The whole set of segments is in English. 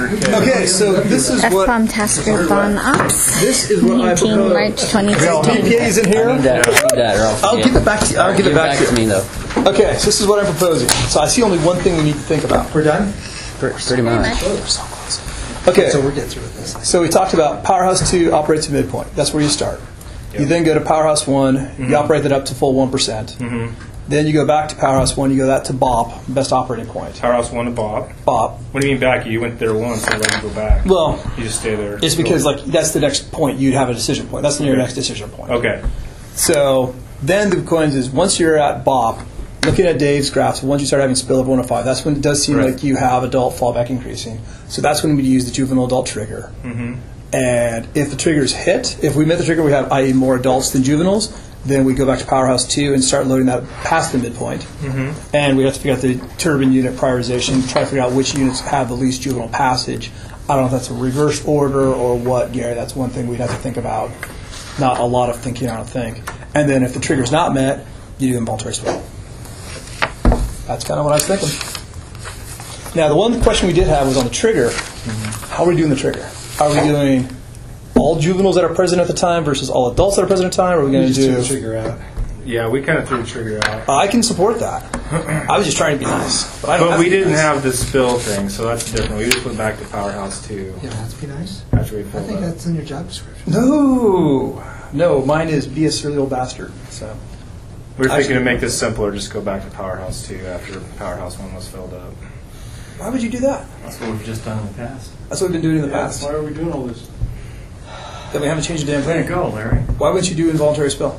Okay, so this is what FPOM task group on ops. this is what I 19 propose. March 2015. PPA's in here. I need that, or else I'll give it back to you. I'll give it back to you. me, though. Okay, so this is what I'm proposing. So I see only one thing we need to think about. We're done? Pretty much. Okay, So we'll get through with this. so we talked about Powerhouse 2 operates at midpoint. That's where you start. You then go to Powerhouse 1. You operate that up to full 1%. Then you go back to Powerhouse 1. You go that to BOP, best operating point. Powerhouse 1 to Bob. BOP. What do you mean back? You went there once, so let you go back. Well, You just stay there. it's because like that's the next point. You'd have a decision point. That's your next decision point. Okay. So then the coins is once you're at BOP, looking at Dave's graphs, once you start having spillover 1 to 5, that's when it does seem Right. like you have adult fallback increasing. So that's when we use the juvenile adult trigger. And if the trigger is hit, if we met the trigger, we have, i.e., more adults than juveniles, then we go back to Powerhouse 2 and start loading that past the midpoint. And we have to figure out the turbine unit prioritization, try to figure out which units have the least juvenile passage. I don't know if that's a reverse order or what, Gary. That's one thing we'd have to think about. Not a lot of thinking, I don't think. And then if the trigger's not met, you do involuntary spill. That's kind of what I was thinking. Now, the one question we did have was on the trigger. How are we doing the trigger? Are we doing all juveniles that are present at the time versus all adults that are present at the time? Or are we going to Just do... to figure out. Yeah, we kind of threw the trigger out. I can support that. I was just trying to be nice. But, I don't But have we to be didn't nice. have the spill thing, so that's different. We just went back to Powerhouse 2 Yeah, that's be nice. after we I pulled think up. that's in your job description. No, mine is be a silly old bastard. So We were thinking Actually- to make this simpler, just go back to Powerhouse 2 after Powerhouse 1 was filled up. why would you do that? That's what we've just done in the past. That's what we've been doing in the past. Why are we doing all this? Then we haven't changed the damn Way to thing. go, Larry. Why wouldn't you do involuntary spill?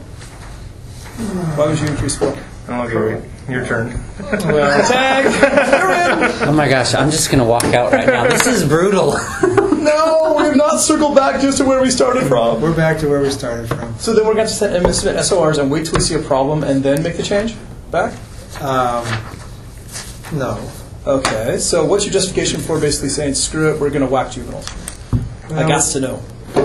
Why would you increase spill? I'll give it your turn. Tag! You're in! Oh my gosh, I'm just going to walk out right now. This is brutal. No, we have not circled back just to where we started from. We're back to where we started from. So then we're going to submit SORs and wait till we see a problem and then make the change back? No. Okay, so what's your justification for basically saying, screw it, we're going to whack juveniles? I got to know.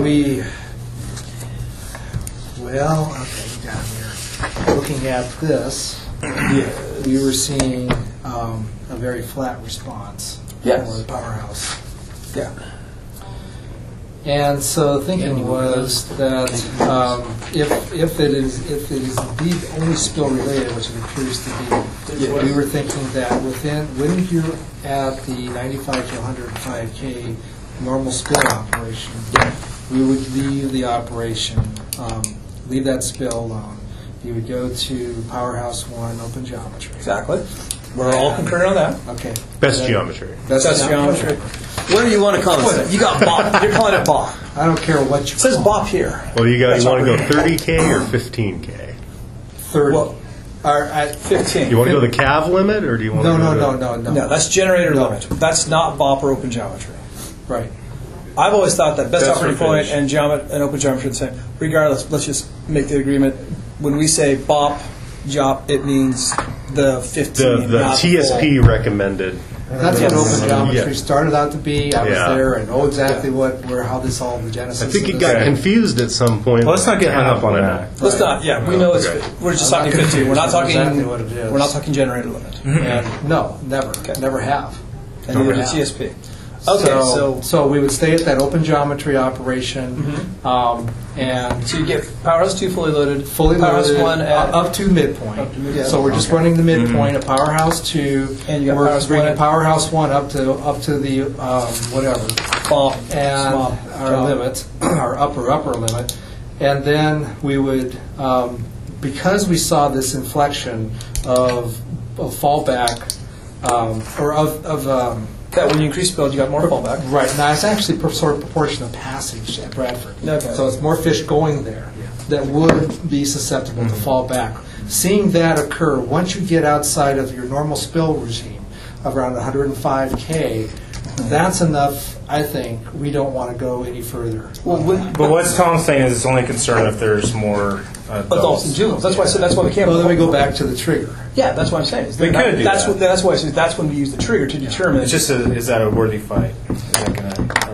Well, okay, down here. Looking at this, we were seeing a very flat response Yes. for the Powerhouse. Yeah. And so the thinking was that if it is indeed only spill related, which it appears to be, we were thinking that when you're at the 95 to 105K normal spill operation, we would leave the operation, leave that spill alone. You would go to Powerhouse 1 open geometry. Exactly. We're all concurrent on that. Okay. Best geometry. That's geometry. What do you want to call it? You got BOP. You're calling it BOP. I don't care what you It says call BOP here. Well, you That's want to go operating. 30K or 15K? 30. Well, Or at 15. You want to go the CAV limit, or do you want no, to no, go no, no, no. No, that's generator No. limit. That's not BOP or open geometry. Right. I've always thought that best That's operating for point finish. and open geometry are the same. Regardless, let's just make the agreement. When we say BOP, JOP, it means the 15. the not TSP full. recommended? That's what Yes. open geometry Yeah. started out to be. I was Yeah. there and know exactly how this all the genesis. I think of it this- got confused at some point. Well, let's not get hung with up on CAV that. limit. Let's not. Yeah, we know it's. Okay. We're just I'm not talking 15. We're not confused. talking. Exactly what it is. We're not talking generator limit. And no, never, never have. And neither did TSP. Okay, so we would stay at that open geometry operation, and so you get Powerhouse 2 fully loaded, fully Powerhouse loaded 1 at up to midpoint. Up to midpoint. So we're just running the midpoint of Powerhouse 2. And you got we're Powerhouse bringing 1 Powerhouse 1 up to the whatever. BOP And small our job. limit, our upper limit, and then we would, because we saw this inflection of fallback, or of That when you increase build, you got more fallback. right now, it's actually sort of proportional passage at Bradford. Okay. So it's more fish going there that would be susceptible to fall back. Seeing that occur, once you get outside of your normal spill regime of around 105K, that's enough, I think. We don't want to go any further. Well, But what Tom's saying is it's only a concern if there's more adults and juveniles. That's why I said that's why we can't. Well, then we go back to the trigger. Yeah, that's what I'm saying. We could do that's that. why I said that's when we use the trigger to determine. It's just is that a worthy fight? Are we going to be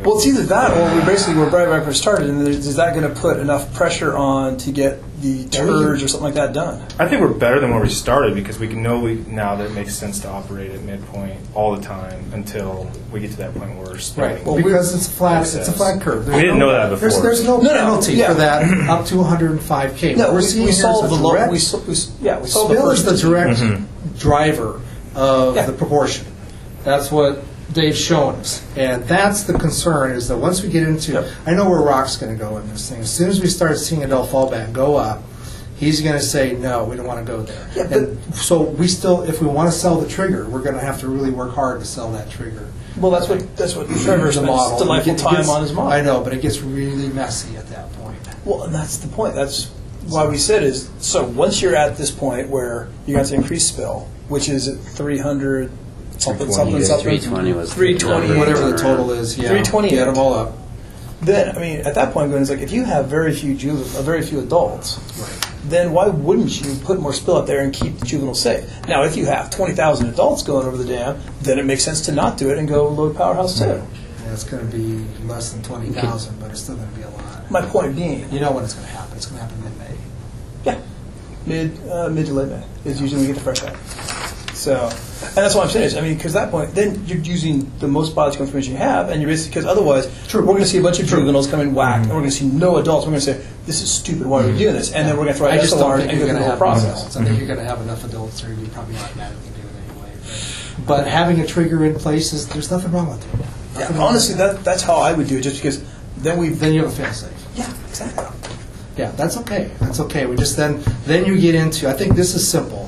Well, it's either that, or we basically we're right back where we started, and is that going to put enough pressure on to get the turge or something like that done? I think we're better than where we started because we can know now that it makes sense to operate at midpoint all the time until we get to that point where we're spreading. Well, because it's flat. It's a flat curve. We didn't know that before. There's no penalty yeah. for that up to 105K. No, What we're we seeing solved the direct. we solved the Spill is first the direct Mm-hmm. driver of Yeah. the proportion. That's what Dave's showing us. And that's the concern, is that once we get into, Yep. I know where Rock's going to go in this thing. As soon as we start seeing adult fallback go up, he's going to say, no, we don't want to go there. Yeah, And so we still, if we want to sell the trigger, we're going to have to really work hard to sell that trigger. Well, that's what Trevor's The spent model. delightful It time gets- on his model. I know, but it gets really messy at that point. Well, and that's the point. That's why we said is, so once you're at this point where you got to increase spill, which is at 300 something, 320 was the 320, number. Whatever the total is, yeah. 320. Get them all up. then I mean at that point, it's like if you have very few adults, then why wouldn't you put more spill out there and keep the juveniles safe? Now, if you have 20,000 adults going over the dam, then it makes sense to not do it and go load Powerhouse 2. Yeah, it's going to be less than 20,000, but it's still going to be a lot. My point being, You know when it's going to happen. It's going to happen mid-May. yeah, mid to late May is usually when we get the fresh out. So, and that's what I'm saying is, I mean, because at that point, then you're using the most biological information you have, and you're basically, because otherwise, we're going to see a bunch of juveniles come in whacked, and we're going to see no adults. We're going to say, this is stupid, why are we doing this? And then we're going to throw I out just don't SLR think and you're go going through to the whole have enough process. adults. I think you're going to have enough adults there, you probably automatically do it anyway. But having a trigger in place, there's nothing wrong with it. Yeah, honestly, that's how I would do it, just because then Then you have a fail-safe. yeah, exactly. Yeah, that's okay. That's okay. We just then you get into. I think this is simple,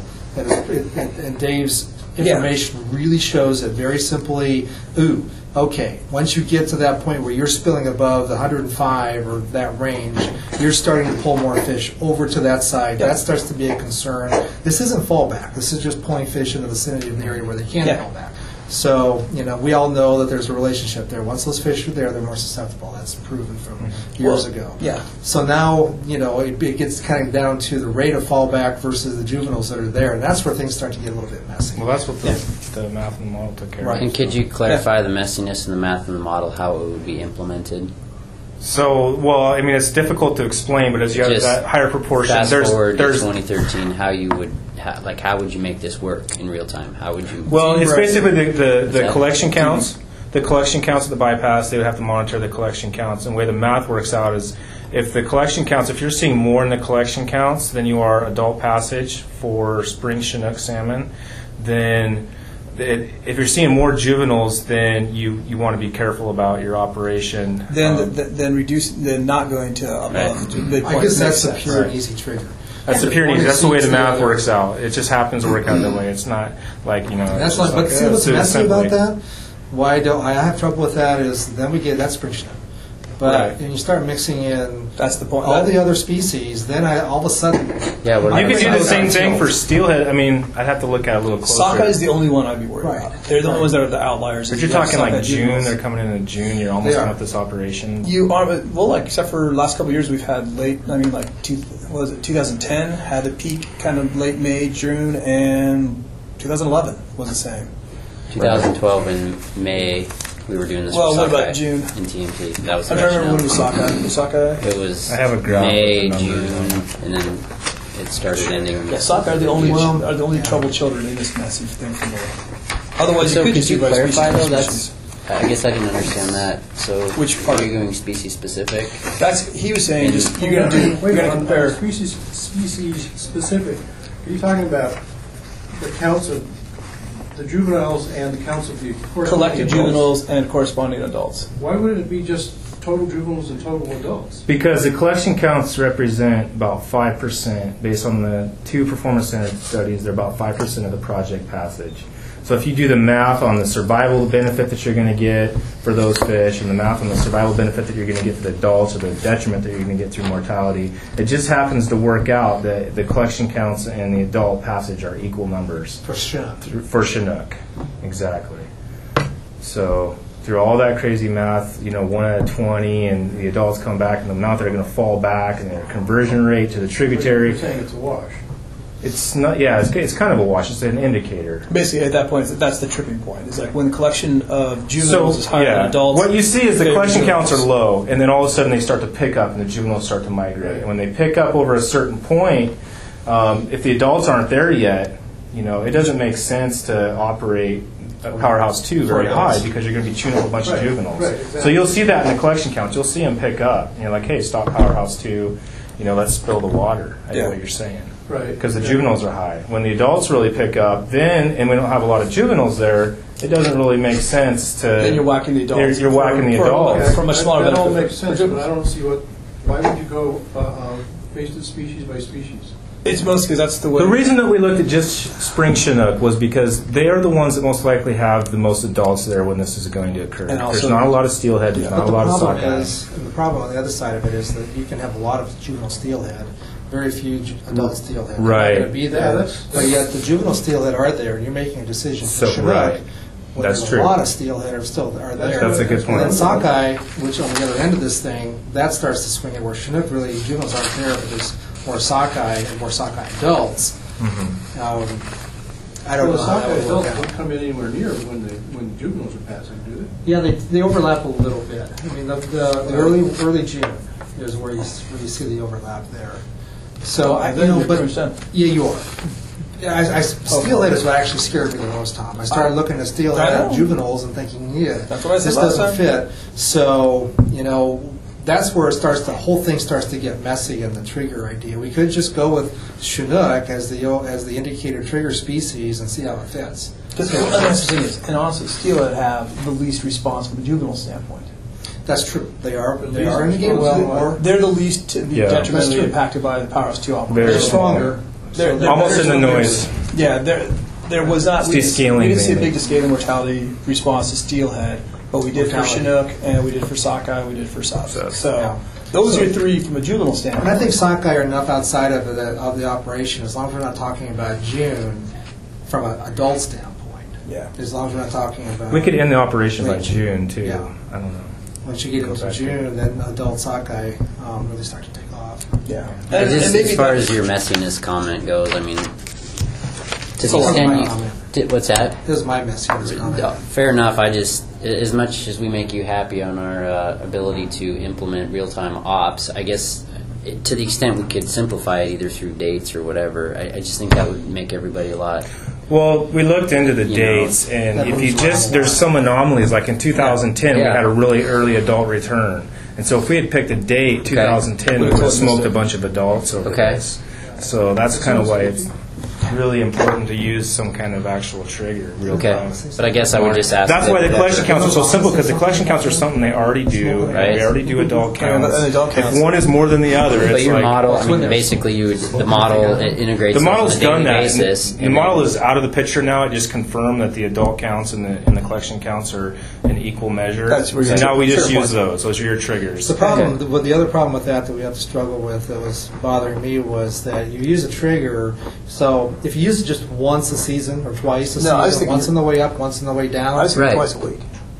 and Dave's information really shows it very simply. Okay. Once you get to that point where you're spilling above the 105 or that range, you're starting to pull more fish over to that side. That starts to be a concern. This isn't fallback. This is just pulling fish in the vicinity of the area where they can fall back. So, we all know that there's a relationship there. Once those fish are there, they're more susceptible. That's proven from years ago. Yeah. So now, it gets kind of down to the rate of fallback versus the juveniles that are there, and that's where things start to get a little bit messy. Well, that's what the math and the model took care of. And could you clarify the messiness in the math and the model, how it would be implemented? So, well, I mean, it's difficult to explain, but as you have Just that higher proportion, Fast forward to there's 2013, how you would how would you make this work in real time? How would you? well, it's basically the that- collection counts. The collection counts at the bypass, they would have to monitor the collection counts. And the way the math works out is if the collection counts, if you're seeing more in the collection counts than you are adult passage for spring Chinook salmon, then if you're seeing more juveniles, then you want to be careful about your operation. Then not going to above the midpoint. I guess that's a makes pure sense. and easy trigger. That's the pure. That's the way the math works out. It just happens to work out that way. It's not like That's it's like, but see what's so messy simply- about that? Why don't I have trouble with that? Is then we get that's spring Chinook. But Right. when you start mixing in That's the point. all the other species, then all of a sudden, Yeah, what You could do the same That's thing cool. for steelhead. I mean, I'd have to look at it a little closer. Sockeye is the only one I'd be worried Right. about. They're the only ones that are the outliers. If you're Yeah, talking like sockeye June, juveniles. they're coming in in June. You're almost They are. done with this operation. You are well, like except for the last couple of years, we've had late. I mean, like 2010 had a peak, kind of late May, June, and 2011 was the same. 2012 in May, we were doing this. Well, with what about Sockeye June? in TMT? That was I the don't remember when it was rationale. Sockeye. Was Sockeye? It was I have a graph May, with the June, numbers. and then it started ending. Yeah, Sockeye are the only troubled children in this messy thing for me. Otherwise, So you could could just you do by clarify species though? by That's species. I guess I didn't understand that. So Which part? Are you going species specific? That's he was saying. Just you're gonna compare. Species specific. Are you talking about the counts of the juveniles and the counts of the corresponding collected adults? juveniles and corresponding adults. Why wouldn't it be just total juveniles and total adults? Because the collection counts represent about 5%, based on the two performance center studies, they're about 5% of the project passage. So if you do the math on the survival benefit that you're going to get for those fish and the math on the survival benefit that you're going to get for the adults or the detriment that you're going to get through mortality, it just happens to work out that the collection counts and the adult passage are equal numbers. for Chinook. For Chinook, exactly. So through all that crazy math, 1 out of 20, and the adults come back, and the amount that are going to fall back, and their conversion rate to the tributary. You're saying it's a wash. It's not. Yeah, it's kind of a wash. It's an indicator. Basically, at that point, that's the tripping point. It's like when the collection of juveniles is higher than adults. What you see is the they're collection counts are juveniles. low, and then all of a sudden they start to pick up, and the juveniles start to migrate. And when they pick up over a certain point, if the adults aren't there yet, it doesn't make sense to operate Powerhouse 2 very high because you're going to be chewing up a bunch of juveniles. Right, exactly. So you'll see that in the collection counts. You'll see them pick up. And you're like, hey, stop Powerhouse 2. Let's spill the water. I get what you're saying. Right. Because the juveniles are high. When the adults really pick up, and we don't have a lot of juveniles there, it doesn't really make sense to. Then you're whacking the adults. You're whacking the adults. For a much smaller That all benefit. makes sense, but I don't see why would you go based on species by species? It's mostly because that's the way. The reason that we looked at just spring Chinook was because they are the ones that most likely have the most adults there when this is going to occur. And also- There's not a lot of steelhead, there's not a lot of sockeye. The problem on the other side of it is that you can have a lot of juvenile steelhead, very few adult steelhead. They're Right. not going to be Yeah, there, that's- but yet the juvenile steelhead are there, and you're making a decision for So, Chinook. right. When That's there's true. a lot of steelhead are still there. That's a good point. And then sockeye, which on the other end of this thing, that starts to swing it where Chinook really juveniles aren't there, but there's more sockeye and more sockeye adults. Mm-hmm. I don't Well, know the how that sockeye would work adults out. don't come in anywhere near when juveniles are passing, do they? Yeah, they overlap a little bit. I mean, the early June is where you see the overlap there. So I, Then you're but pretty much done. yeah, you are. Yeah, steelhead is what actually scared me the most, Tom. I started looking at steelhead I and know. juveniles and thinking, yeah, That's what I said this last doesn't time. fit. So that's where the whole thing starts to get messy in the trigger idea. We could just go with Chinook as the indicator trigger species and see how it fits. Because the thing is, and honestly, steelhead have the least response from a juvenile standpoint. That's true. They are indicated more. They're the least to be Yeah. That's detrimentally true. impacted by the Powerhouse 2 operation. Very They're stronger. They're Almost better in the swimmers. noise. Yeah, there was not. We Descaling didn't see a mainly. big descaling mortality response to steelhead, but we did for Mortality. Chinook, and we did for sockeye, we did for sockeye. So Yeah. those are your three from a juvenile And standpoint. I think sockeye are enough outside of the operation, as long as we're not talking about June from an adult standpoint. Yeah. As long as we're not talking about. We could end the operation by Late. June, too. Yeah. I don't know. Once you get Go into back June, then adult sockeye really start to take off. Yeah. But just maybe as far that- as your messiness comment goes, I mean, to So the what's extent my you, comment? what's that? This is my messiness comment. Fair enough. I just, as much as we make you happy on our ability to implement real-time ops, I guess to the extent we could simplify it either through dates or whatever, I just think that would make everybody a lot. Well, we looked into the You dates, know, and that if you moves around just, a there's lot. some anomalies. Like in 2010, we Yeah. had a really early adult return. And so if we had picked a date, 2010, we would have smoked a bunch of adults over Okay. this. So that's kind of why it's really important to use some kind of actual trigger. Real Okay, time. but I guess I would just ask. That's why the that- collection counts are so simple, because the collection counts are something they already do. Right. They already do adult Yeah, counts. and adult counts. If one is more than the other, But it's your like... model, I mean, basically, the model integrates The model's on a daily done that. basis. The model is out of the picture now. It just confirmed that the adult counts and the collection counts are an equal measure. That's where so you- now we just Fair use point. those. Those are your triggers. The problem, the other problem with that we have to struggle with that was bothering me was that you use a trigger. So if you use it just once a season or twice a No, I was season, thinking- once on the way up, once on the way down. I was thinking Right. twice a week.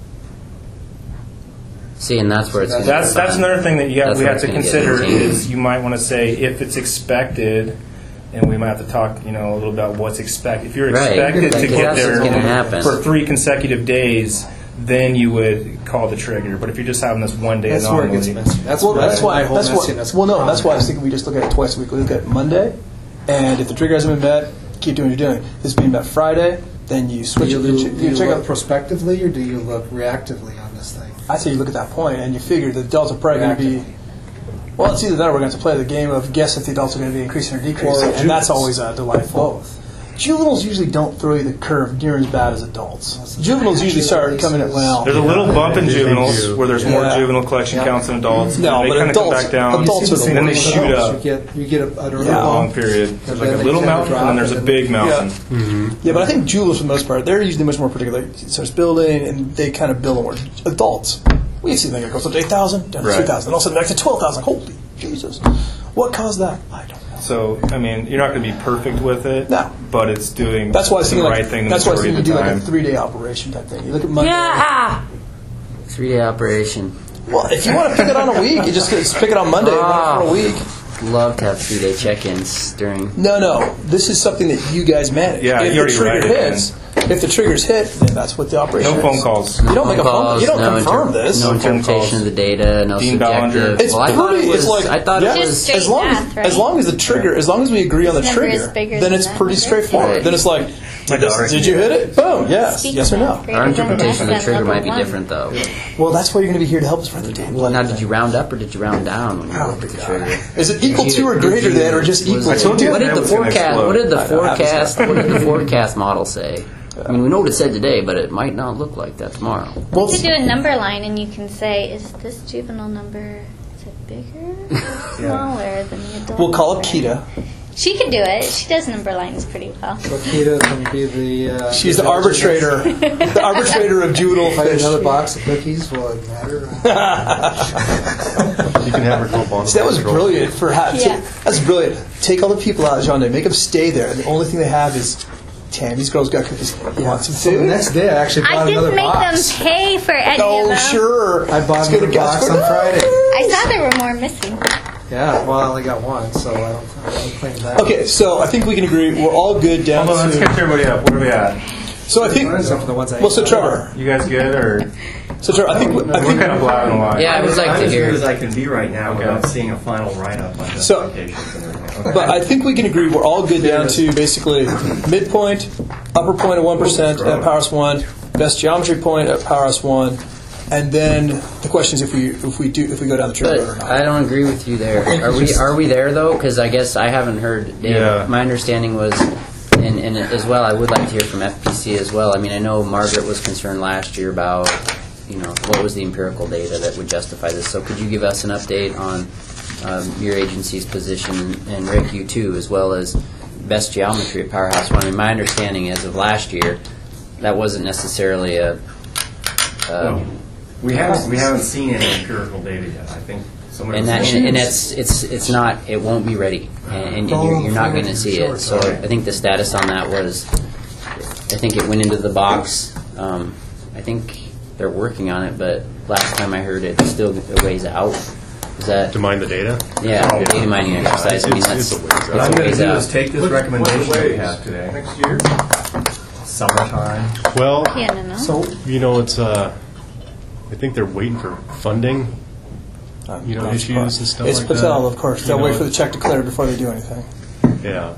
See, and that's where it's. gonna That's be fun. another thing that That's we where have to it's gonna get consider entertaining. is you might want to say if it's expected, and we might have to talk a little about what's expected. If you're Right. expected to Like, get that's there what's gonna happen. for 3 consecutive days, then you would call the trigger. But if you're just having this one day That's where it anomaly, gets messy. That's Well, where that's why. my whole That's why. messiness Well, no, comes that's why I was from. thinking we just look at it twice a week. We look at Monday, and if the trigger hasn't been met, keep doing what you're doing. If it's being met Friday, then you switch Do it. you, You check look out. prospectively or do you look reactively on this thing? I say you look at that point, and you figure the adults are probably going to be. Well, it's either that or we're going to play the game of guess if the adults are going to be increasing or decreasing, and that's always delightful. Both. Juveniles usually don't throw you the curve near as bad as adults. Juveniles usually start coming at there's a little bump in juveniles do. where there's more Yeah. juvenile collection counts than adults. No, they but kind of come adults- back down, adults are the and then they worst. shoot up. You get an early Yeah. A long bump. period. There's like then a they little tend to mountain, drop, and then there's a and big mountain. Yeah, but I think juveniles, for the most part, they're usually much more particular. It starts building, and they kind of build more. Adults, we see things that goes up to 8,000, down to Right. 2,000, and all of a sudden back to 12,000. Holy Jesus. What caused that? I don't know. So, I mean, you're not going to be perfect with it, No. but it's doing That's why I was the thinking right like, thing the that's why I was majority thinking of you the do like a time. 3-day operation type thing. You look at Monday. Yeah. 3-day operation. Well, if you want to pick it on a week, you just pick it on Monday and run it for a week. love to have 3-day check-ins during. No. This is something that you guys manage. Yeah, if you already the trigger write it hits, if the trigger's hit, then that's what the operation No is. phone calls. You don't make a phone. calls, You don't no confirm this. No No phone interpretation calls. of the data. No Dean subjective. Ballinger. It's I thought pretty. it was. It's like I thought yeah, it Just was. straight as long math, right? as long as the trigger, as long as we agree on the Number is trigger, bigger then than it's that pretty number. straightforward. Right. Then it's like, did you hit it? Boom. Yes. Yes or no. Our interpretation of the trigger might be different, though. Well, that's why you're going to be here to help us run the damn Well, blood. now, did you round up or did you round down when you looked at the trigger? Is it equal to or greater than, or just equal Was- to? What did that the was gonna forecast? explode. What did the I know, happens. forecast? What did the forecast model say? I mean, we know what it said today, but it might not look like that tomorrow. Well, You could do a number line, and you can say, is this juvenile number, is it bigger or smaller than the adult we'll call up number? Kita. She could do it. She does number lines pretty well. So Kita can be the... She's the arbitrator. The arbitrator of juvenile If I had fish. another box of cookies, will it matter? You can have her go up on See, that was brilliant for Yeah. that's brilliant. Take all the people out, John Day, make them stay there. And the only thing they have is Tammy's girls got cookies. You want some So the food? next day, I actually I bought didn't another make box. them pay for any of Oh, them. sure. I bought Let's go to another box Gasco. on Friday. I thought there were more missing. Yeah, well, I only got one, so I don't claim that. Okay, so I think we can agree we're all good down Hold on, let's to. catch everybody up. Where are we at? So I think. Except for the ones I Well, so ate. Trevor. You guys good or? So Trevor, I think. We're kind of blabbing a lot. Yeah, I would like I'm to as hear. good as I can be right now Okay. without seeing a final write-up on So- justifications and everything. Okay. But I think we can agree we're all good down to basically midpoint, upper point of 1% at Powerhouse 1, best geometry point at Powerhouse 1, and then the question is if we go down the trigger road or But not. I don't agree with you there. Are we there though? Because I guess I haven't heard. Dave. Yeah. My understanding was, and as well, I would like to hear from FPC as well. I mean, I know Margaret was concerned last year about, what was the empirical data that would justify this. So could you give us an update on your agency's position, and Rick, you too, as well as best geometry at Powerhouse 1? I mean, my understanding as of last year, that wasn't necessarily a. We haven't seen any empirical data yet. I think somebody And was it's not, it won't be ready, and you're not going to see it. So I think the status on that was, I think it went into the box. I think they're working on it, but last time I heard it's still a ways out. Is that, To mine the data? yeah, data mining exercise. I mean, that's It's a ways out. What I'm going to ways do out. is take this recommendation that we have today. Next year? Summertime. Well, Yeah, no. So it's, I think they're waiting for funding, issues and stuff It's like Patel, that. of course. They'll wait for the check to clear before they do anything. Yeah.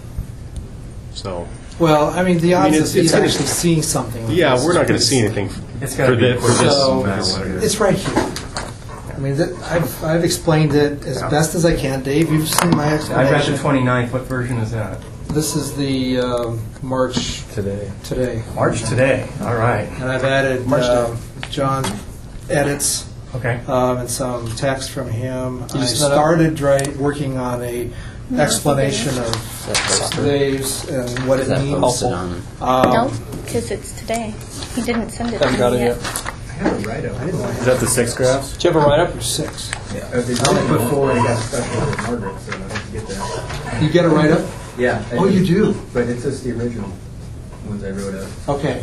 So, well, I mean, the odds it's of you gonna- actually seeing something. like yeah, this we're not going is to see anything It's got to for be this. For this. no matter what it is. It's right here. I mean, I've explained it as best as I can. Dave, you've seen my I've got the explanation. 29th. What version is that? This is the March today. March today. All right. And I've added John's edits Okay. and some text from him. I just set up- started working on a explanation of That posted? Dave's and what it Is that means. posted on? No, because it's today. He didn't send it to Haven't got me it yet. yet. I have a write-up. Is that the 6 graphs? Do you have a write-up? There's 6. I only put 4 and I got special with Margaret, so I have to get that. You get a write-up? Yeah. I Oh, did. you do? But it's just the original ones I wrote up. Okay.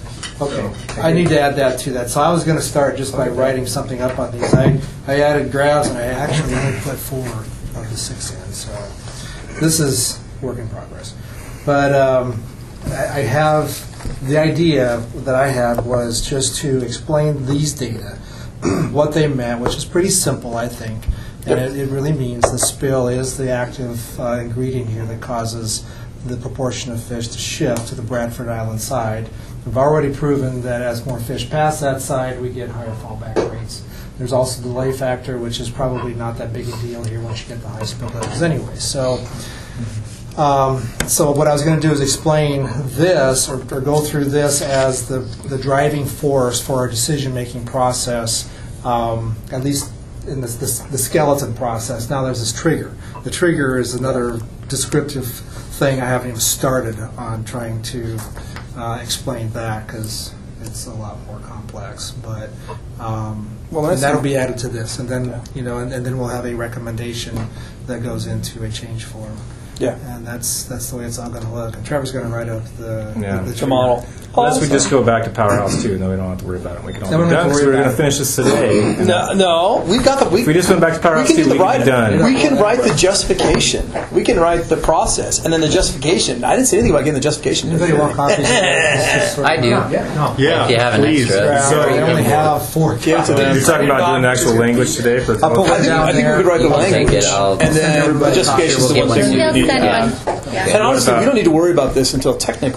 I need to add that to that. So I was going to start just by writing something up on these. I added graphs, and I actually only put 4 of the 6 in. So this is work in progress. But I have the idea that I had was just to explain these data, what they meant, which is pretty simple, I think. And it really means the spill is the active ingredient here that causes the proportion of fish to shift to the Bradford Island side. We've already proven that as more fish pass that side, we get higher fallback rates. There's also the delay factor, which is probably not that big a deal here once you get the high spill levels anyway. So what I was going to do is explain this or go through this as the driving force for our decision-making process, at least in the skeleton process. Now there's this trigger. The trigger is another descriptive thing I haven't even started on trying to explain that because it's a lot more complex. But and that'll be added to this, and then and then we'll have a recommendation that goes into a change form. Yeah. And that's the way it's all going to look. And Trevor's going to write out the The model. Unless we just go back to Powerhouse 2, and then we don't have to worry about it. We can all Then we be don't have done, to because worry we're going about to finish this today. No, we've got the. If we just went back to Powerhouse 2, we can be done. We can write the justification. We can write the process, and then the justification. I didn't say anything about getting the justification. Anybody want copies? I do. Yeah, If you have an please. extra. I only have 4 Give it to them. You're talking about doing the actual language today for I'll put one down I think we there. could write the I'll take language, it. I'll and then the justification is the We'll one get thing one. we We'll need. send Yeah. one. Yeah. And honestly, about- we don't need to worry about this until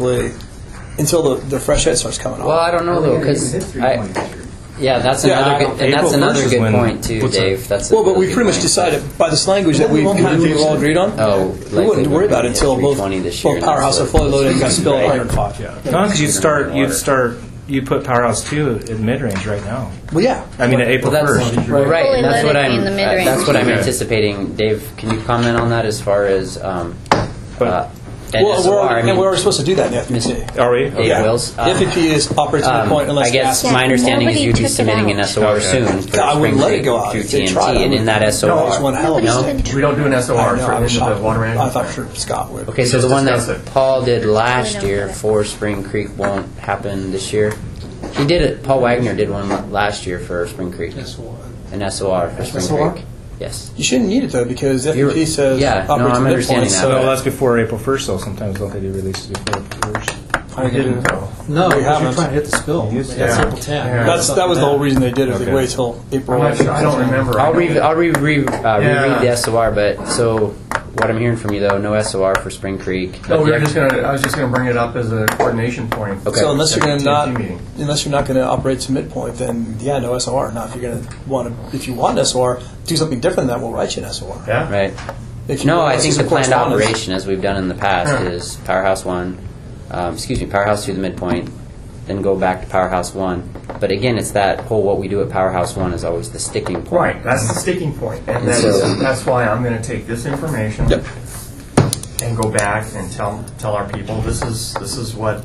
the fresh head starts coming Well, on. I don't know though, because that's Yeah, another I good, don't- and that's April another 1st is good when- point too, what's that? Dave. That's Well, but we another pretty much good point. decided by this language that we've all agreed on. Oh, We wouldn't worry about it until both 320 this year, both and powerhouse are that's fully loaded and got what- spilled Right. 105. No, because you'd put Powerhouse 2 in mid-range right now. Well, yeah. I mean, at April Well, 1st. right, Fully and that's what loaded I'm. in the mid-range. That's what I'm Okay. anticipating. Dave, can you comment on that as far as But- and Well, SOR? I mean, we're supposed to do that in the FPT. Are we? Dave Yeah. Wills. The FPT is operates to the point unless I guess gas- my understanding is Nobody you'd be took it submitting an out. SOR Okay. soon for I Spring wouldn't let it Creek go out. through If they tried, TNT, and in that No, SOR. it's one hell of a No? mistake. We don't do an I SOR know, for I was into the shocked. water I management. thought for sure Scott would. Okay, so Just the one that discuss it. Paul did last We don't year get it. for Spring Creek won't happen this year. He did it. Paul Wagner did one last year for Spring Creek. An SOR for Spring SOR? Creek. Yes. You shouldn't need it though because You're- FPT says yeah, no, operates I'm to understanding midpoint, that. So that's before April 1st, though. Sometimes don't they do releases before April 1st? I didn't know. No, We because you're haven't. trying to hit the spill. Used to. That's Yeah. April 10. Yeah. That was the whole reason they did it. Okay. They wait till April. I'm not sure. I don't remember. I'll I know reread Yeah. the SOR, but so what I'm hearing from you though, no SOR for Spring Creek. No, But I was just going to bring it up as a coordination point. Okay. So unless you're going to At the not, TNT meeting. unless you're not going to operate to midpoint, then yeah, no SOR. Now, if you're going to if you want an SOR, do something different than that. We'll write you an SOR. Yeah. Right. If you No, want I to think see the some planned correspondence- operation, as we've done in the past, is Powerhouse 1, Powerhouse to the midpoint, then go back to Powerhouse 1. But again, it's that whole what we do at Powerhouse 1 is always the sticking point. Right, that's the sticking point. And So- that's why I'm going to take this information Yep. and go back and tell our people, this is what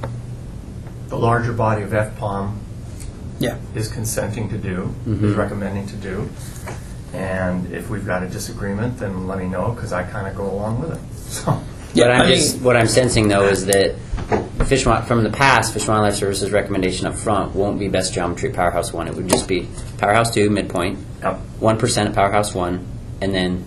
the larger body of FPOM Yeah. is consenting to do, is recommending to do. And if we've got a disagreement, then let me know, because I kind of go along with it. So, What I'm sensing though is that from the past, Fish and Wildlife Service's recommendation up front won't be best geometry at Powerhouse 1. It would just be Powerhouse 2 midpoint, yep. 1% at Powerhouse 1, and then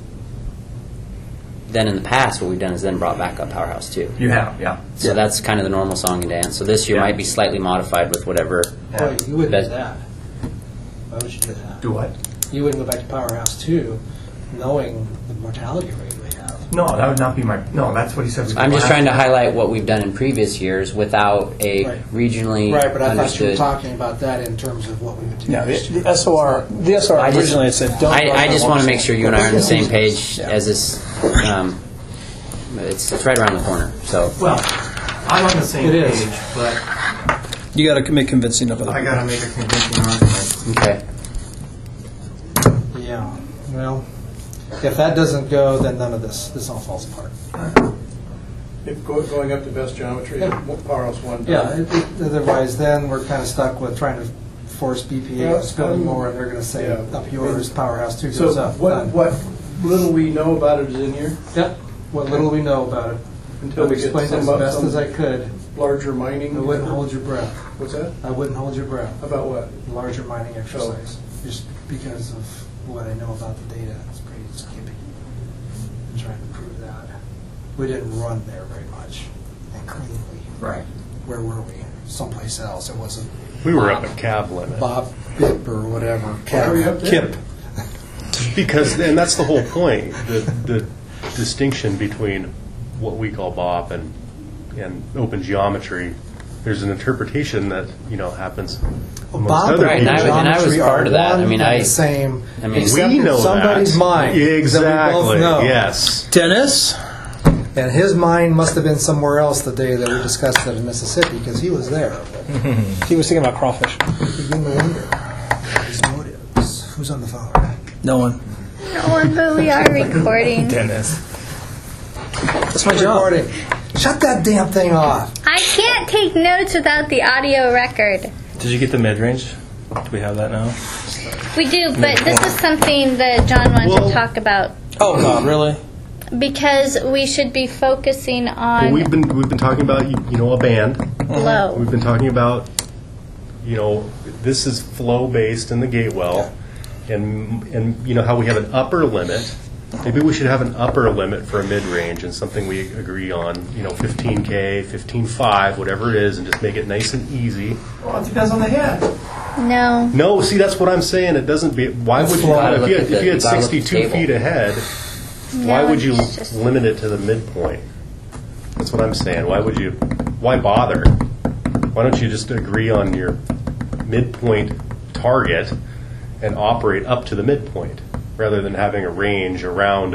in the past what we've done is then brought back up Powerhouse 2. You have, yeah. So that's kind of the normal song and dance. So this year Yeah. might be slightly modified with whatever. Yeah. Boy, you wouldn't do That's- that. Why would you do that? Do what? You wouldn't go back to Powerhouse 2 knowing the mortality rate we have. No, that would not be my, no, that's what he said. I'm just trying to highlight what we've done in previous years without a Right. regionally Right, but I thought you were understood. talking about that in terms of what we would do. No, next year. the SOR I just- originally it said don't. I just want to make sure you and I are on the same Yeah. page as this. It's right around the corner. So Well, I'm on the same It is. page, but You got to make convincing of it. I got to make a convincing argument. okay. Yeah, well, if that doesn't go, then none of this all falls apart. If going up to best geometry, Yeah. Powerhouse 1. Yeah, otherwise then we're kind of stuck with trying to force BPA Yeah, to spend more, and they're going to say yeah. up yours, Powerhouse 2 goes So up. what little we know about it is in here Yep, what little we know about it. until I've we get explained it as some best as I could. larger mining. I wouldn't hold your breath. What's that? I wouldn't hold your breath. About what? Larger mining exercise, just because of what I know about the data. It's pretty skimpy. I'm trying to prove that. We didn't run there very much and cleanly. Right. Where were we? Someplace else. It wasn't We were up at cab limit. Bob Bip or whatever. Why are we up there? Kip. Because, and that's the whole point, the distinction between what we call BOP and open geometry. There's an interpretation that, happens amongst Bob other Right, people. and I was part of that. I mean, the same. I mean, except we in know somebody's that. mind. Exactly. That we both know. Yes. Dennis. And his mind must have been somewhere else the day that we discussed it in Mississippi because he was there. He was thinking about crawfish. You wonder his motives. Who's on the phone? No one. No, but we are recording. Dennis. That's my job. Recording. Shut that damn thing off. I can't take notes without the audio record. Did you get the mid-range? Do we have that now? We do, but this is something that John wanted Well- to talk about Oh God, really? because we should be focusing on. Well, we've been talking about a band Flow. We've been talking about, this is flow based in the gate well, and how we have an upper limit. Maybe we should have an upper limit for a mid-range and something we agree on, 15K, 15.5, whatever it is, and just make it nice and easy. Well, it depends on the head. No. No, see, that's what I'm saying. It doesn't be. Why would you? If you had 62 feet ahead, why would you it's just- limit it to the midpoint? That's what I'm saying. Why bother? Why don't you just agree on your midpoint target and operate up to the midpoint, rather than having a range around,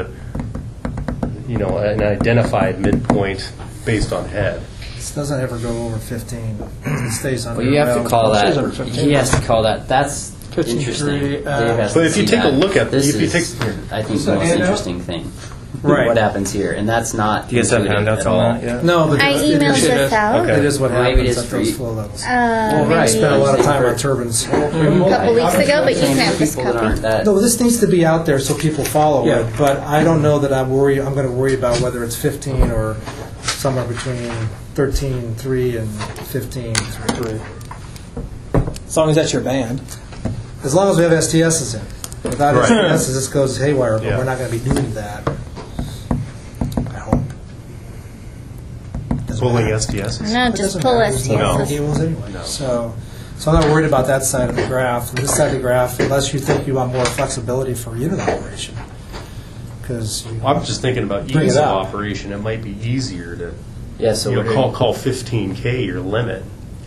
an identified midpoint based on head? This doesn't ever go over 15. It stays under. Well, you have to call that. It says under 15. He has to call that. That's 15.3, interesting. Dave has But to if you see take a that. look at- this, if you is, take- I think the most interesting thing. Right. What happens here, and that's not. Do you guys have included handouts at all. on that yet? No, but I it emailed is- this out. Okay. It is what Maybe it happens is at for those you. flow levels. Well, Maybe right. Spent a lot of It's time for on turbines. a couple weeks ago, but you can have this people that aren't copy. that. No, this needs to be out there so people follow Yeah. it, but I don't know that I'm going to worry about whether it's 15 or somewhere between 13.3 and 15.3. As long as that's your band. As long as we have STSs in. Without Right. STSs, this goes haywire, but Yeah. we're not going to be doing that. I hope. Doesn't Pulling matter. STSs? No, It just doesn't pull matter. There's no STSs. cables anyway. No. So I'm not worried about that side of the graph. And this side of the graph, unless you think you want more flexibility for unit operation. Because I'm just thinking about Bring ease it of out. operation. It might be easier to Yeah. So we're call 15K your limit.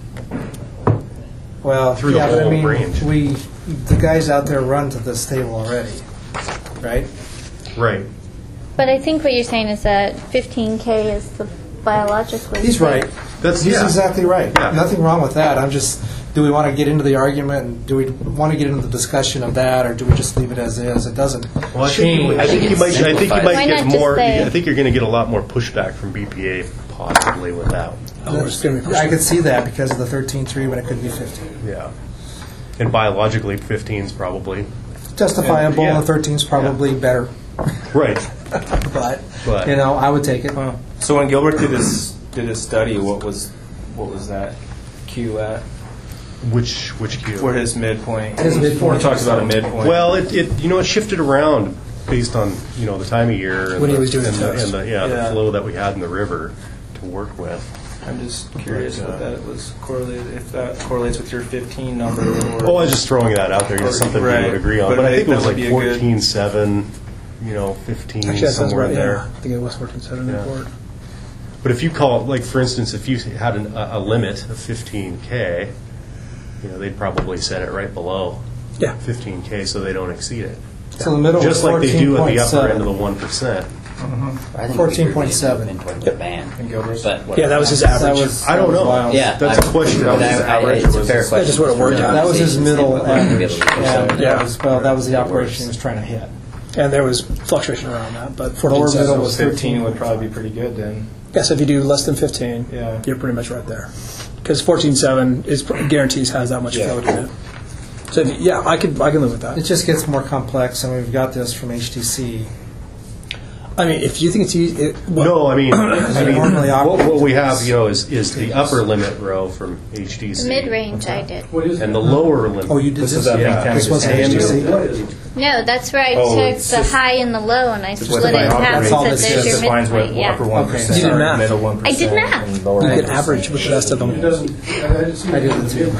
well, through the yeah, but I whole mean, range. the guys out there run to this table already, right? Right. But I think what you're saying is that 15K is the biologically. He's right. That's He's yeah. exactly right. Yeah. Nothing wrong with that. I'm just, do we want to get into the argument, and do we want to get into the discussion of that, or do we just leave it as is? It doesn't Well, change. I think you might. I think you Why might not get just more. say- I think you're going to get a lot more pushback from BPA possibly with that. Oh, it's gonna be I could see that because of the 13.3 when it could be 15. Yeah. And biologically, 15 is probably Justifiable, Yeah. and 13 is probably better. right. But, But- I would take it. So when Gilbert did his study, what was that Q at Which cue? for his midpoint? His midpoint. He talks about a midpoint. Well, it shifted around based on the time of year and When he the, was doing and the the, test. and the Yeah. the flow that we had in the river to work with. I'm just curious what that was correlated. If that correlates with your 15 number. Or Oh, I was just throwing that out there. Just something Right. we would agree on. But But I I think it think was that like would be a good- 14.7, 15 Actually, that sounds somewhere right in there. there. I think it was 14.7 Yeah. report. But if you call it, like for instance, if you had a limit of 15K, they'd probably set it right below Yeah. 15K so they don't exceed it. So the middle Just was like they do at the upper end of the 14.7. 1%. I think 14.7. Midpoint of the band. And Gilbert's. But Yeah, that was his That average. was- I don't know. Wow. Yeah, That's a question. But That was his average. it's a Was fair his- question. That's what it worked out. That was his middle average. Yeah. Yeah. That was the operation he was trying to hit. And there was fluctuation around that, but Lower 14.7 middle was was 15 would probably be pretty good then. Yes, if you do less than 15, Yeah. you're pretty much right there. Because 14.7 guarantees has that much float in it. So I can live with It that. just gets more complex, and we've got this from HTC. I mean, if you think it's easy, No, I mean, normally what we have, is the upper limit row from HTC. The mid-range I did. What is And it? the lower limit. Oh, you did This this? is that Yeah. big This wasn't campus HTC? handle. What is it? No, that's where I Oh, took it's the just- high and the low, and I split What it they in half operate. and That's all said this there's is. your Defines what midpoint. Yeah. upper 1%, Okay. You did math. middle 1%. I did math. and lower you can 1%. average with the rest of It them. doesn't, I didn't see I did it. it too.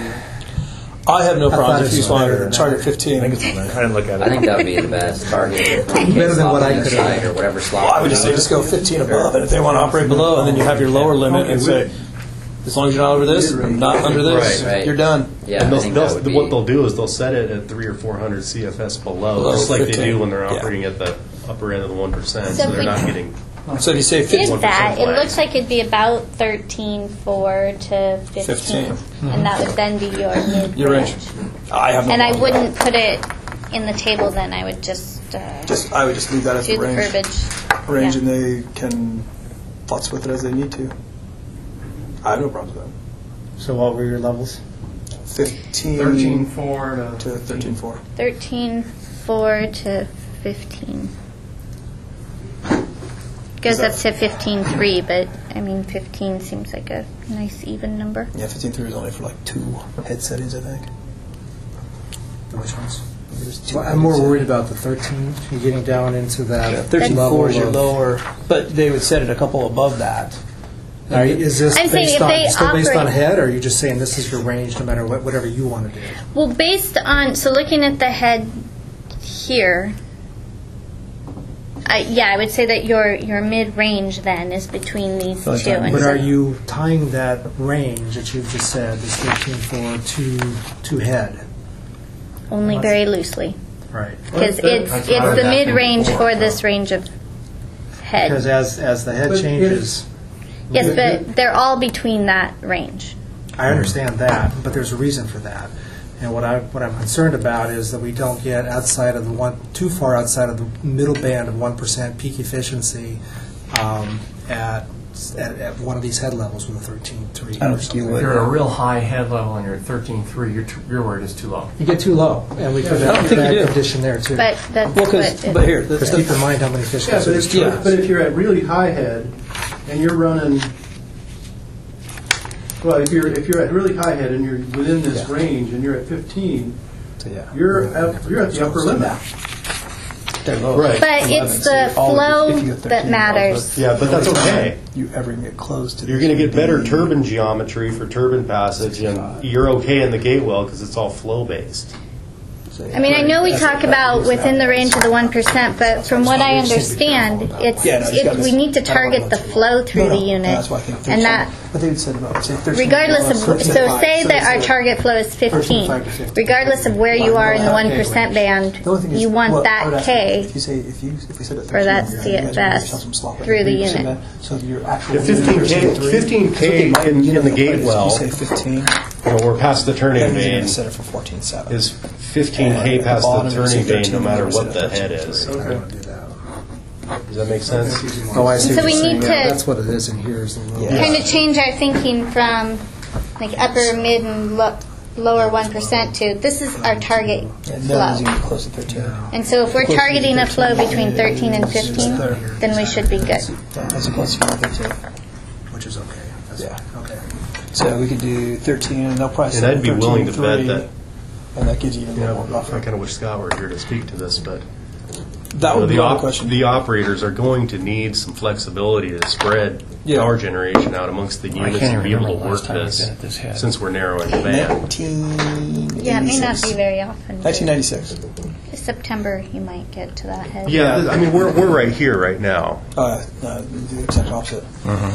I have no thought problem it if you was just want better to than target that. 15. I didn't look at it. I think that would be the best target. Better than what I could could have. or whatever slot. Well, I would just say just go 15 above, and if they want to operate below, and then you have your lower limit, and say, as long as you're not over this, not under this, Right. you're done. Yeah, And I think that would be. what they'll do is they'll set it at 300 or 400 CFS below, Below just like they 15. do when they're Yeah. operating at the upper end of the 1%. So So if they're we- not getting. So if you say Did 15, that, it flags. looks like it'd be about 13.4 to 15. And that would then be your mid-range. your range. I have no And I problem with wouldn't put it in the table then, I would just that. I would just leave that as do the the range. verbiage. Yeah. And they can futz with it as they need to. I have no problem with that. So what were your levels? 15 13.4 to 13.4. 13.4 to 15. Goes up to 15.3, but I mean 15 seems like a nice even number. Yeah, 15.3 is only for like 2 head settings, I think. Which ones? There's 2 Well, I'm more head worried about the 13. You're getting down into that 13.4 is your of- lower, but they would set it a couple above that. Is this I'm saying based if on, they still based on operate- head, or are you just saying this is your range no matter whatever you want to do? Well, based on, so looking at the head here, I would say that your mid-range then is between these So two. it's- But so- are you tying that range that you've just said, this 13.4 to head? Only very loosely. Right. Because it's That's what I was the asking mid-range before. for this range of head. Because as the head But changes, Yes, but they're all between that range. I understand that, but there's a reason for that. And what I'm concerned about is that we don't get outside of too far outside of the middle band of 1% peak efficiency at one of these head levels with a 13.3. I don't think you If would. you're at a real high head level and you're at 13.3, your word is too low. You get too low, and we could I don't have think you that do. condition there too. But that's Well, what but here, Because keep in mind how many fish Yeah, guys but are if, Yeah. but if you're at really high head and you're running, well, if you're at really high head and you're within this Yeah. range and you're at 15, So, yeah. you're at the upper limit. They're low. Right. But 11, it's so the all of flow it, if you get that 13 matters. Yeah, but that's okay. You ever get close to You're this going to get better would be- turbine geometry for turbine passage, and you're okay in the gate well because it's all flow based. So, I mean, I know we that's- talk that about is within that. the range of the 1%, but from what I understand, it's Yeah, no, you got we this- need to target the flow through No, the unit, That's why I think and that But they would say about say 13. regardless of, so 13.5, say that our 13.5. target flow is 15, 13.5 to 15. regardless of where you are in the 1% band, The only thing is, you want well, I would that ask K If we said at 13, for that you guys would give CFS yourself some slop, like through the 3% unit. So your actual Yeah, 15K in the gate well. You say 15. We're past the turning Then you're vane. going to set it for 14.7. Is 15K And past at the the bottom, turning you say vane, no 13, matter you what set the it head at is. I don't want to do that. Does that make sense? Oh, I see. So what we you're saying. need Yeah, to- That's what it is in here. Is the little- Yeah. Kind of change our thinking from like upper, mid, and lower 1% to this is our target And flow. then you get close to 13. And so if we're targeting a flow between 13 and 15, then we should be good. That's a close to 13. Which is okay. That's Yeah. fine. Okay. So we could do 13, and they'll probably And set I'd be willing to 13.3, bet that. and that gives you even You more know, I buffer. kind of wish Scott were here to speak to this, but That would be the my question. the operators are going to need some flexibility to spread Yeah. power generation out amongst the units can't and be able to remember work last time we this, did it this head. since we're narrowing the band. 1986. Yeah, it may not be very often. but 1996. September, you might get to that head. Yeah, I mean we're right here right now. No, the exact opposite.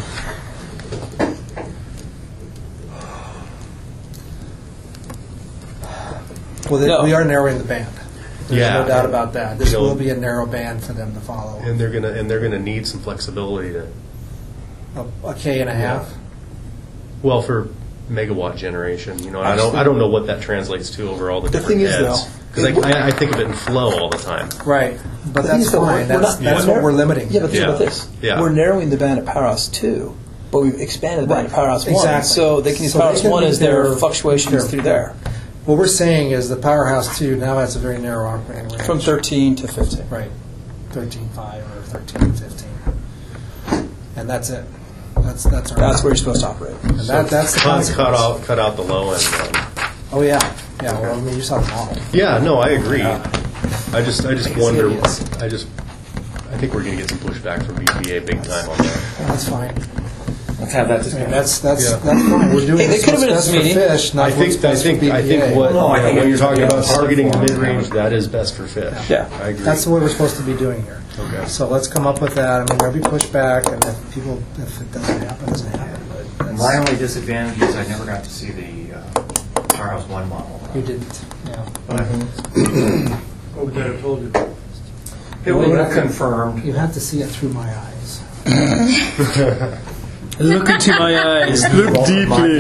Well, No. we are narrowing the band. There's Yeah. no doubt about that. This You know- will be a narrow band for them to follow. And they're gonna need some flexibility to, A K and a half. well, for megawatt generation. You know, I don't know what that translates to over all the The different thing is, heads. though, Because I think of it in flow all the time. Right. But The thing that's is, though, fine. we're That's not- what we're limiting. Yeah, but think Yeah. about this. Yeah. We're narrowing the band at Powerhouse 2, but we've expanded the band at Powerhouse 1. Exactly. So they can use So they Powerhouse can 1 meet as their their- fluctuations their- through there. What we're saying is the Powerhouse 2 now has a very narrow operating range. From 13 to 15. Right. 13.5 or 13.15. And that's it. That's our. That's where you're supposed to operate. And that's the consequence. cut out the low end. Oh yeah. Yeah. Well, I mean, you saw the model. Yeah, no, I agree. I just wonder. idiots. I think we're going to get some pushback from BPA big time on that. That's fine. Let's have that I mean, discussion. that's Yeah. fine. We're doing Hey, they this could've what's been at best this for meeting. fish, not I what's think best for BPA. what No, I think when you're talking about yeah. targeting the mid range, that is best for fish. Yeah. I agree. That's what we're supposed to be doing here. Okay. So let's come up with that. I mean, there'll be pushback, and if it doesn't happen, it doesn't happen. But My only disadvantage is I never got to see the Powerhouse 1 model. you didn't. Yeah. What would they have told you? It would have confirmed. You have to see it through my eyes. Look into my eyes. Look deeply.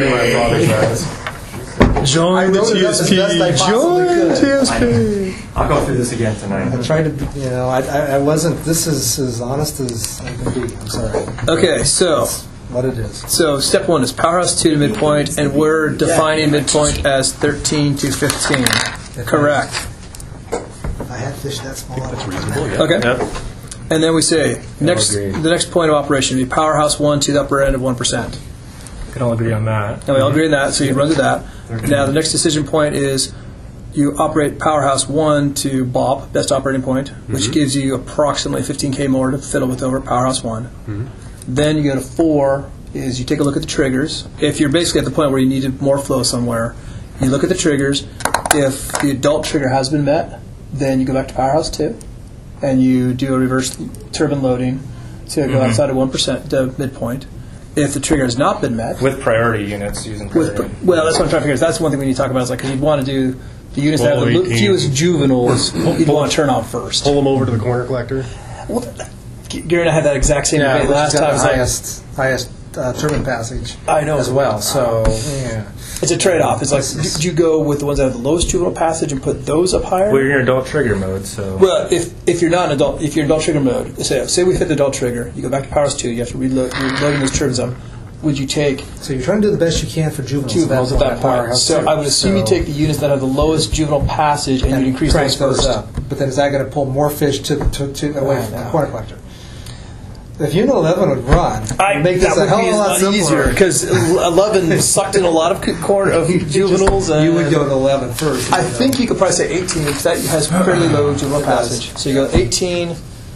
Join the TSP. Join TSP. I'll go through this again tonight. I tried to, I wasn't. This is as honest as I can be. I'm sorry. Okay, so What it is. step 1 is Powerhouse 2 to midpoint, and we're defining midpoint as 13 to 15. Correct. I had fish that small. That's reasonable. Yeah. Okay. Yeah. And then we say, agree. the next point of operation would be powerhouse 1 to the upper end of 1%. Can all agree on that. And we all agree on that, so you run through that. Now, the next decision point is you operate powerhouse 1 to BOP, best operating point, which gives you approximately 15K more to fiddle with over at powerhouse 1. Then you go to 4, is you take a look at the triggers. If you're basically at the point where you need more flow somewhere, you look at the triggers. If the adult trigger has been met, then you go back to powerhouse 2, and you do a reverse turbine loading to go outside of 1%, the midpoint. If the trigger has not been met, With priority units using priority. well, that's what I'm trying to figure out. That's one thing we need to talk about. Is like, because you'd want to do the units that have the 18. fewest juveniles, you'd want to turn on first. Pull them over to the corner collector. Well, Gary and I had that exact same debate last time. It's like, highest turbine passage. I know. as well. So yeah, it's a trade-off. It's like, do you go with the ones that have the lowest juvenile passage and put those up higher? Well, you're in adult trigger mode, so. Well, if you're not an adult, if you're in adult trigger mode, say we hit the adult trigger, you go back to powerhouse 2, you have to reload, you're loading those turbines up. Would you take so you're trying to do the best you can for juveniles at that point? So I would assume you take the units that have the lowest juvenile passage and you'd increase crank those first. up. But then is that going to pull more fish to away from the corner collector? If Unit 11 would run, I make this that a hell of a lot would be easier simpler. because 11 sucked in a lot of juveniles. You would go to 11 first. I think you could probably say 18 because that has fairly low juvenile passage. So you go 18.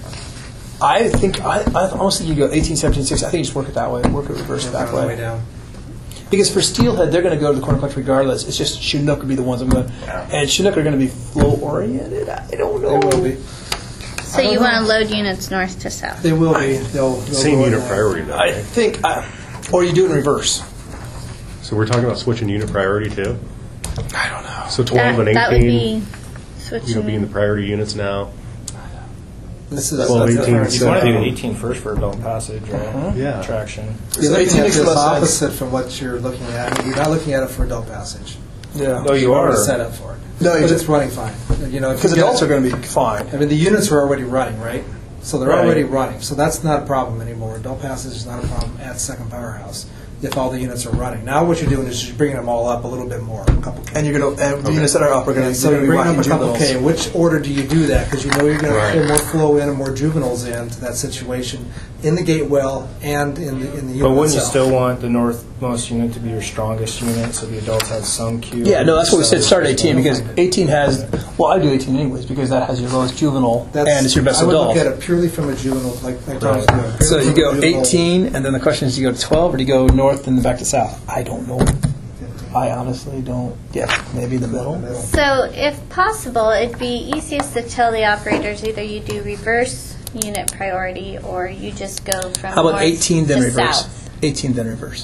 I almost think you go 18, 17, 16. I think you just work it that way. Work it reverse it that all the way way. down. Because for Steelhead, they're going to go to the corner collector regardless. It's just Chinook would be the ones I'm going to. And Chinook are going to be flow oriented. I don't know. They will be. So you want to load units north to south? They will be. They'll Same go in unit there. priority, though. I right? think, or you do it in reverse. So we're talking about switching unit priority too. I don't know. So 12 and 18. That would be switching. Be in the priority units now. This is 12, that's the 18, current You want to do setup. 18 first for adult passage, right? Yeah. Traction. You're So looking 18 at makes this the most sense. opposite from what you're looking at. You're not looking at it for adult passage. Yeah. No, you You're already are. set up for it. No, you but just- it's running fine. Because adults are going to be fine. I mean, the units are already running, right? So they're Right. already running. So that's not a problem anymore. Adult passage is not a problem at second powerhouse if all the units are running. Now what you're doing is you're bringing them all up a little bit more, a couple K. And you're going to, and the units that are up are going And to, so you're bringing up a couple K. juveniles. In which order do you do that? Because you know you're going Right. to get more flow in and more juveniles into that situation in the gate well and in the unit But wouldn't you itself. still want the northmost unit to be your strongest unit so the adults have some cue? Yeah, no, that's what we said. So- Start at 18 because 18 has. Well, I do 18 anyways because that has your lowest juvenile and it's your best I would adult. look at it purely from a juvenile, like Tom's doing. So Purely you from a go juvenile. 18, and then the question is: do you go to 12 or do you go north and then back to south? I don't know. I honestly don't. Yeah, maybe the middle. So, if possible, it'd be easiest to tell the operators either you do reverse unit priority or you just go from How about north 18 then to reverse? south. 18 then reverse.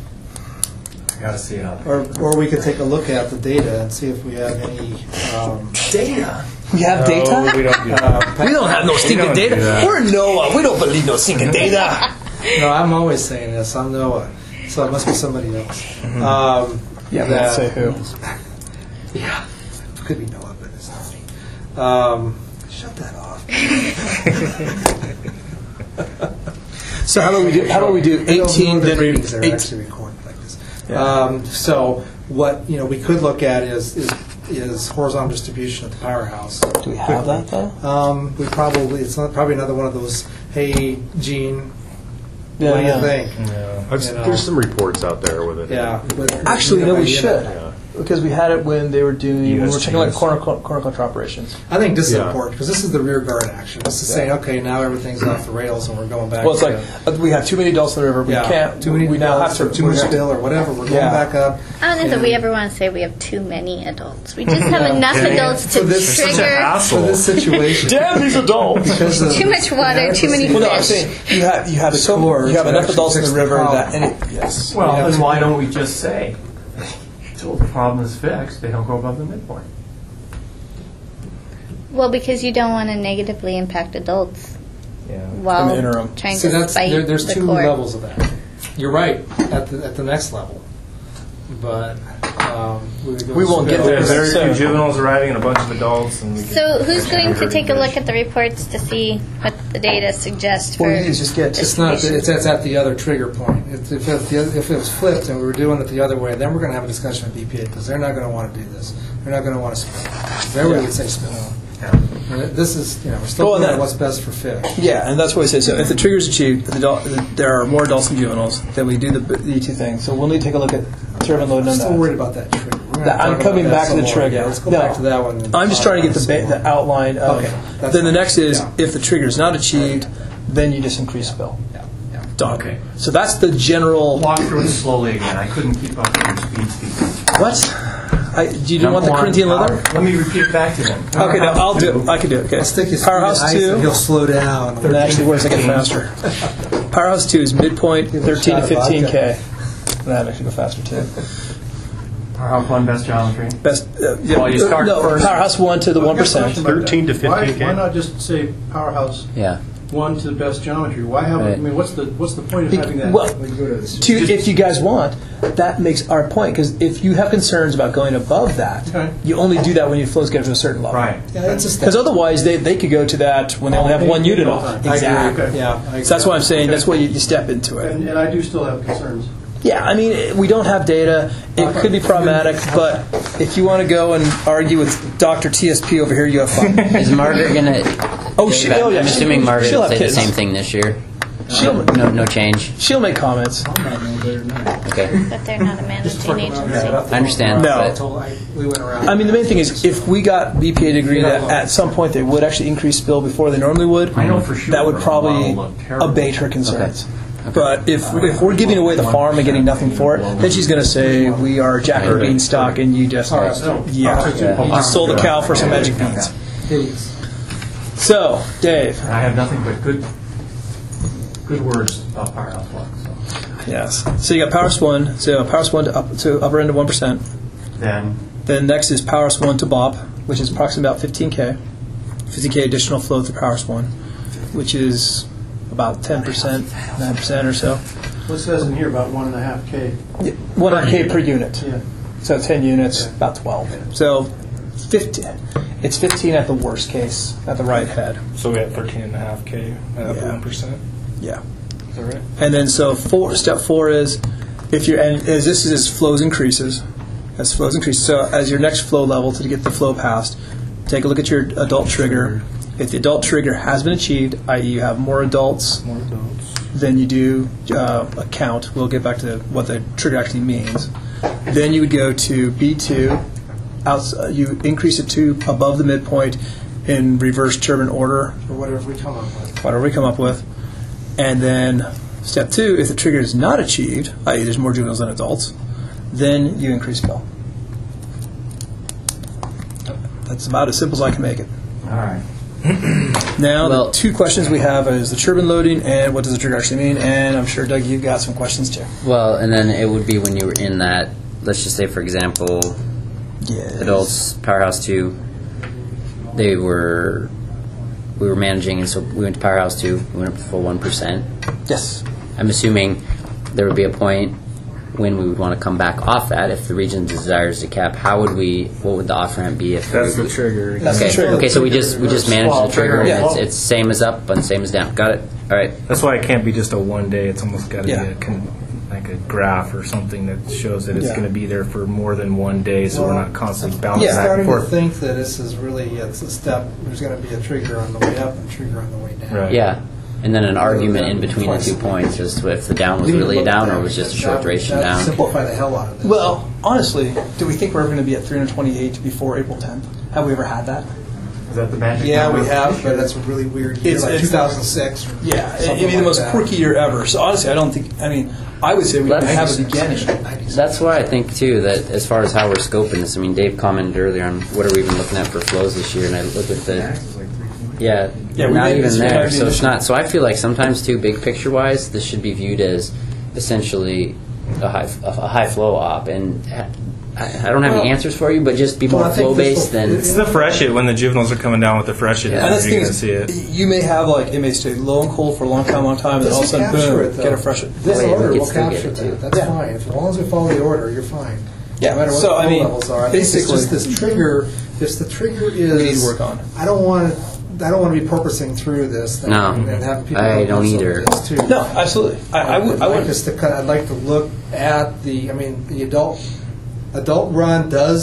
I got to see it out. Or we could take a look at the data and see if we have any Data. We have No, data. we don't do that. We don't have no stinking don't do data. that. We're NOAA. We don't believe no stinking data. No, I'm always saying this. I'm Noah, so it must be somebody else. Yeah, but let's say who. Yeah, it could be Noah, but it's not me. Shut that off. So how about we do 18 the then ratings are 18. actually recorded like this. Yeah. So what we could look at is horizontal distribution at the powerhouse. Do we have that though? We probably it's not probably another one of those. Hey, Gene, Yeah, what do yeah. you think? Yeah. I've, You know. There's some reports out there with it. Yeah. Actually, no, we should. Yeah. Because we had it when they were doing, when we were checking like USGs. corner culture operations. I think this is Yeah. important because this is the rear guard action. This is saying, okay, now everything's off the rails and we're going back. Well, it's to, like we have too many adults in the river. We can't. too many. We now have to. too much spill or whatever. We're going Yeah. back up. I don't know that And we ever want to say we have too many adults. We just have enough Yeah. adults to For this- Such an trigger asshole. For this situation, Damn these adults! because of too much water, too many Well, no, I'm fish. saying you have The core you have to enough actually adults in fix the the river problem. that yes. Well, have then to- why don't we just say, until the problem is fixed, they don't go above the midpoint? Well, because you don't want to negatively impact adults Yeah. while In the interim. trying See, to that's fight there's the two core. levels of that. You're right at the next level, but We won't get there. There's very So- few juveniles arriving and a bunch of adults. And we So who's going to take a look at the reports to see what the data suggests for Well, you just get It's not. distribution? It's at the other trigger point. If it was flipped and we were doing it the other way, then we're going to have a discussion with BPA because they're not going to want to do this. They're not going to want to spill. They would say spill. And this is, we're still looking at what's best for fish. Yeah, and that's what I say. So if the trigger's achieved, there are more adults than juveniles, then we do the two things. So we'll need to take a look at turbine load. I'm still worried about that trigger. I'm coming back to the trigger. Yeah, let's go back to that one. I'm just trying to get the outline of. Okay, Then the next is, yeah. if the trigger is not achieved, then you just increase spill. Yeah. Done. Okay. So that's the general. Walk through it slowly again. I couldn't keep up with your speed. What? You didn't want the Corinthian leather? Let me repeat it back to them. Okay, no, I'll do it. I can do it. Okay. I'll stick his Powerhouse feet in ice 2. and he'll slow down. And actually, where's it get faster? Powerhouse 2 is midpoint 13 to 15K. That actually go faster too. Powerhouse 1, best geometry. Best. Well, you start first. Powerhouse 1 to the 1%. 13 to 15K. Why not just say Powerhouse Yeah. 1 to the best geometry? Why have? Right. I mean, what's the point of having that? Well, if you guys want, that makes our point. Because if you have concerns about going above that, Okay. you only do that when your flows get to a certain level. Right. Yeah, it's a step. Because otherwise, they could go to that when they only have one unit on. I agree. Exactly. Yeah, I agree. So that's why I'm saying that's why you step into it. And I do still have concerns. Yeah, I mean, we don't have data. It could be problematic, but if you want to go and argue with Dr. TSP over here, you have fun. Is Margaret gonna? Oh, I'm assuming Margaret she'll will have say kids. the same thing this year. She'll, No change. she'll make comments. Okay, But they're not a managing agency. I understand. No. but- We went around. I mean, the main thing is, if we got BPA to agree that at some point they would actually increase spill before they normally would, I know for sure that would the probably model looked terrible. abate her concerns. But if we're giving away the farm and getting nothing for it, then she's going to say we are Jack and Beanstalk, and you just you just sold the cow for some magic beans. Hideous. So, Dave. I have nothing but good words about Powerhouse 1. So. Yes. So you got Powerhouse 1. So Powerhouse 1 to upper end of 1%. Then next is Powerhouse 1 to BOP, which is approximately about 15K. 15K additional flow through Powerhouse 1, which is about 10%, 9% or so. What says in here about 1.5K? 100K per unit. Yeah. So 10 units, about 12. So 15. It's 15 at the worst case, at the right head. So we have 13.5K at up to Yeah. 1%. Yeah. Is that right? And then step 4 is if you're and as this is as flows increases. As flows increase, so as your next flow level to get the flow passed, take a look at your adult trigger. If the adult trigger has been achieved, i.e. you have more adults than you do a count, we'll get back to what the trigger actually means. Then you would go to B2, you increase it to above the midpoint in reverse turbine order, Or whatever we come up with. whatever we come up with. And then step 2, if the trigger is not achieved, i.e. there's more juveniles than adults, then you increase spill. That's about as simple as I can make it. All right. Now, Well- the two questions we have is the turbine loading and what does the trigger actually mean, and I'm sure, Doug, you've got some questions too. Well, and then it would be when you were in that. Let's just say, for example, Yes. adults, Powerhouse 2, we were managing, and so we went to Powerhouse 2, we went up to full 1%. Yes. I'm assuming there would be a point when we would want to come back off that if the region desires to cap. What would the off ramp be if That's we, the trigger. That's okay. the trigger. Okay, so we just manage the trigger, and Yeah. it's same as up and same as down. Got it. All right. That's why it can't be just a one day. It's almost got to Yeah. be like a graph or something that shows that it's Yeah. going to be there for more than one day, so we're not constantly bouncing Yeah. back and Starting to forth. think that this is really, it's a step, there's going to be a trigger on the way up and a trigger on the way down. Right. Yeah. And then an argument in between the 2 points as to if the down was really a down or was just a short duration That would down. simplify the hell out of this. Well, honestly, do we think we're ever going to be at 328 before April 10th? Have we ever had that? Is that the magic Yeah, number? we have, but that's a really weird year, It's- like it's- 2006. Or Yeah, it'd something be the like most that. quirky year ever. So honestly, I would say we Let's- have a beginning. That's why I think too that as far as how we're scoping this, I mean, Dave commented earlier on what are we even looking at for flows this year, and I look at the Yeah, we not made even this there. entire So it's edition. not. So I feel like sometimes too, big picture wise, this should be viewed as essentially a high flow op, and I don't have any answers for you, but just be more Well, I think flow based this will- than. It's the freshet when the juveniles are coming down with the freshet. Yeah. And that's the You're thing going to see it. is, you may have it may stay low and cold for a long time, and then all of a sudden, boom, get a fresh. This Wait, order we will can still get capture it, too. that. That's Yeah. fine. As long as we follow the order, you're fine. Yeah, No matter what so, the I flow mean, levels are. I think it's basically- just this trigger. If the trigger is, We need to work on. I don't want to be purposing through this thing No. and having people. I look don't at some of either. this, too. No, absolutely. I would. like us to I'd like to look at the adult run does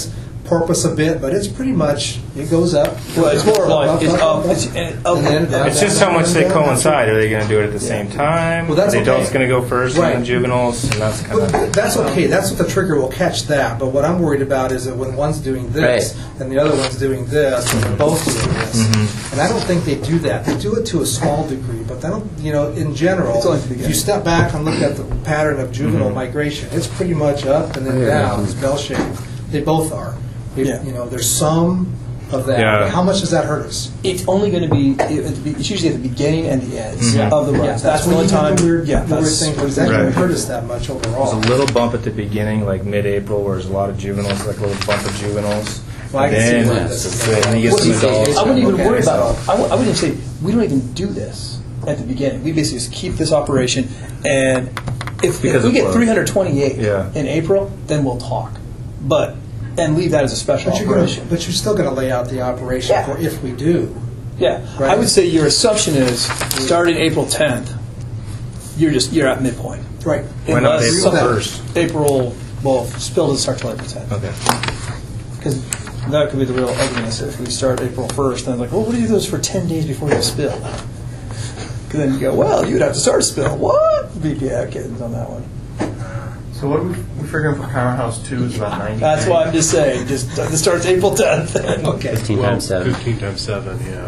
porpoise a bit, but it's pretty much, it goes up. Well, it's more like it's up, And then down, It's just down, how much down, they down. coincide. Are they going to do it at the same time? Well, that's Are the adults okay. going to go first Right. and then juveniles? And that's kind But of. that's okay. That's what the trigger will catch that. But what I'm worried about is that when one's doing this and the other one's doing this, and they're both doing this. And I don't think they do that. They do it to a small degree, but they don't. In general, It's only at the if you step back and look at the pattern of juvenile migration, it's pretty much up and then down. It's bell shaped. They both are. Yeah. There's some of that. Yeah. How much does that hurt us? It's only going to be. It's usually at the beginning and the ends of the runs. That's the when only you have time. the weird, Yeah, the weird that's thing. Is that going Right. to hurt us that much overall? There's a little bump at the beginning, like mid-April, where there's a lot of juveniles, like a little bump of juveniles. Well, I can see then, where this is going. then you get What some do you think? adults. I wouldn't even Okay, worry about so- it. I wouldn't say we don't even do this at the beginning. We basically just keep this operation, and if Because we of get what? 328 Yeah. in April, then we'll talk. And leave that as a special But operation. you're still going to lay out the operation Yeah. for if we do. Yeah, Right. I would say your assumption is starting April 10th. You're at midpoint. Right. Why not Unless April something- 1st? April. Well, spill doesn't start till April 10th. Okay. Because that could be the real ugliness if we start April 1st. Then it's like, well, what do you do this for 10 days before you have a spill? Because then you go, well, you'd have to start a spill. What? BPA kittens on that one. So what are we figuring for Powerhouse 2 is about 90. That's why I'm just saying. Just it starts April 10th. Okay. 15 times 7, 15 times 7, yeah.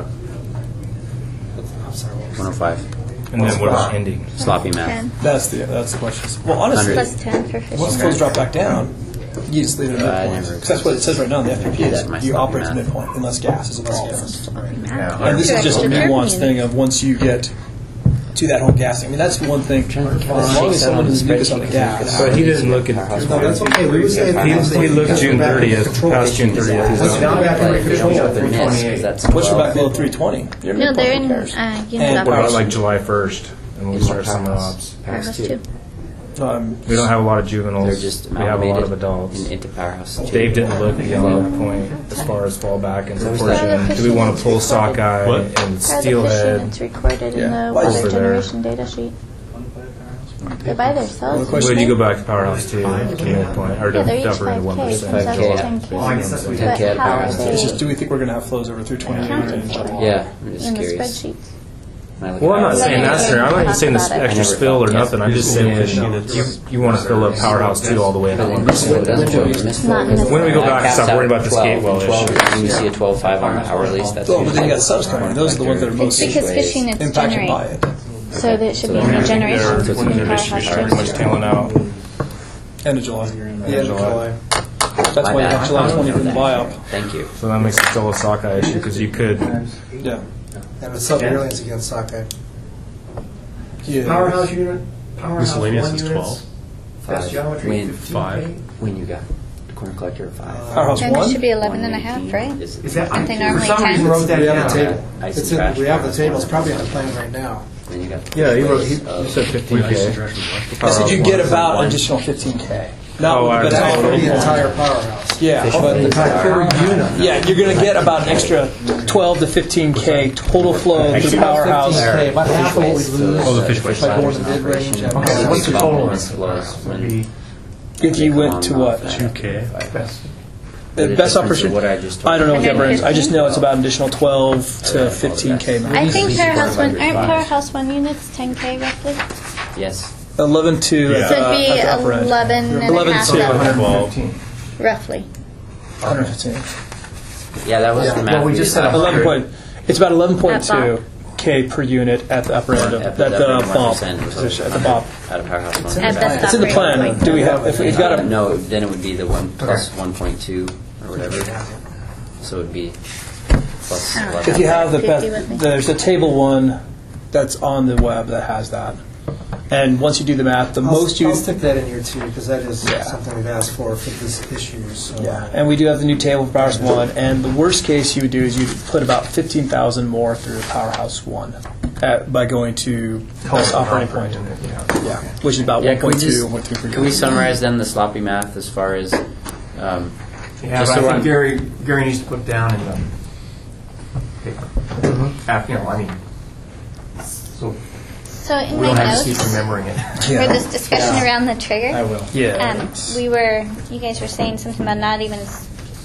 I'm sorry. 105. And then what about ending? Sloppy math. 10 That's the question. Well, honestly, Hundred. plus 10 for fishing. once flows drop back down, you just leave it I at midpoint. never- 'Cause that's what it says right now in the FPP. That Is might you not be operate to math. midpoint unless gas is involved. Yeah, And this is just a Extra nuanced turbine. thing of once you get to that whole gassing. I mean, that's one thing. As long as someone is focused on the gas. But he didn't look at. No, that's okay. We would say He looked June 30th, past June 30th. Once down back under control. What's your back below 320? You're No, midpoint they're in repairs. unit And What about operation. like July 1st, and we'll start summer ops? Powerhouse 2. We don't have a lot of juveniles. They're just We have a lot of amalgamated adults. into Powerhouse 2. Dave didn't look beyond that point as far as fallback and was proportion. that? Do we want to pull sockeye What? and Part of the fishing, steelhead? it's recorded in Yeah. the Why is weather it there? generation data sheet. They're by themselves. Would you go back to Powerhouse 2 to midpoint, or to Yeah, they're each the upper end 5K, of 1%? comes out to 5K. 10K. Oh, I guess that's what we did. But 10K at how are Powerhouse. they It's just, do we think we're going to have flows over 320? accounted for Yeah, I'm just in the curious. spreadsheets? Well, I'm not saying that, sir. I'm not even saying this extra spill or nothing. I'm just saying you want to fill up Powerhouse 2 all the way But then up. miss it doesn't show you miss Not flow. in the- When we go back and Caps stop out worrying about the 12, skate well 12, issue. when you see a 12.5 on the hourlies, that's Well, but then you got subs coming in. Those are the ones that are most Because fishing it's impacted by generate. it. So that it should be new generation. They're It's new pretty Powerhouse much 2. tailing out. End of July. Yeah, July. That's why you have July 20th in the buy-up. Thank you. So that makes it still a sockeye issue because you could. Yeah. And the sub-aliens against sockeye. Yeah. Powerhouse unit, Powerhouse Miscellaneous 1 is units, 12. that's 5. geometry, When 5. when you got the corner collector 5. Powerhouse Then it 1? should be 11 and a half, right? Is that- Aren't they For normally some 10? reason wrote that We have down. the table. Ice It's and in, trash. we have the table. It's probably on the plan right now. Then you got Yeah, he of- said 15K. I said you get about an additional 15K. Not Oh, but I- For it's- the entire powerhouse. yeah, but Per unit. yeah, you're going to get about an extra 12 to 15K total flow through the powerhouse. 15K, about half of what we lose. Oh, the fish waste. By going to mid-range. Okay, what's the total? If you went to what? 2K. The best operation? What I just told I don't know what you. the average is. I just know it's about an additional 12 to 15K. I think Powerhouse 1, aren't Powerhouse 1 units 10K roughly? Yes. 11 to Yeah. So it'd be at the upper end. 11 and a 11 half, to 112. roughly. 115. Yeah, that was the math. Well, we just said did. 11 point. It's about At 11.2 K per unit at the upper end of At that the bump 1% position at the bump. Out of Powerhouse 1. At best It's in the plan. operating Do we have? If we've got a No, then it would be the 1 plus 1.2 or whatever. So it would be plus 11. If you have the 50 with me. there's a table one that's on the web that has that, and once you do the math, the most I'll you stick that in here too, because that is Yeah. something we've asked for this issue. So. yeah, and we do have the new table for Powerhouse 1, and the worst case you would do is you'd put about 15,000 more through Powerhouse 1 by going to this operating point. Yeah, which is about Yeah, can we 1.2, just- 1.3 per Can we unit. summarize then the sloppy math as far as Yeah, Just but so I I'm- think Gary needs to put down in the paper. I mean, so So in we my don't have to notes keep remembering it. for this discussion around the trigger, I will. Yeah. you guys were saying something about not even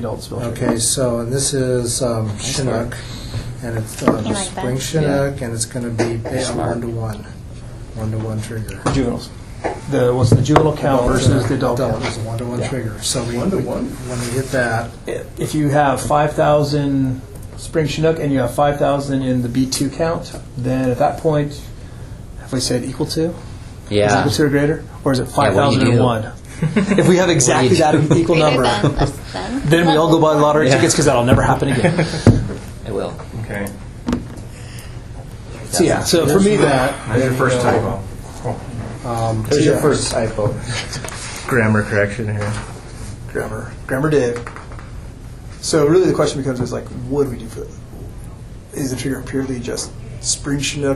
adult spill trigger. Okay, so, and this is Chinook. and it's the spring Chinook, and it's going to be a 1-to-1 trigger. Juveniles. What's the juvenile count versus the adult count? It's a 1-to-1 trigger. So when we hit that, if you have 5,000 spring Chinook and you have 5,000 in the B2 count, then at that point, have we said equal to? Yeah. Is it equal to or greater? Or is it 5,001? If we have exactly that equal number, then we all go buy lottery tickets because that'll never happen again. It will. Okay. So yeah, so for me That's your first typo. There's your first typo. Grammar correction here. Grammar Dave. So really the question becomes is like, what do we do for it? Is the trigger purely just spring Chinook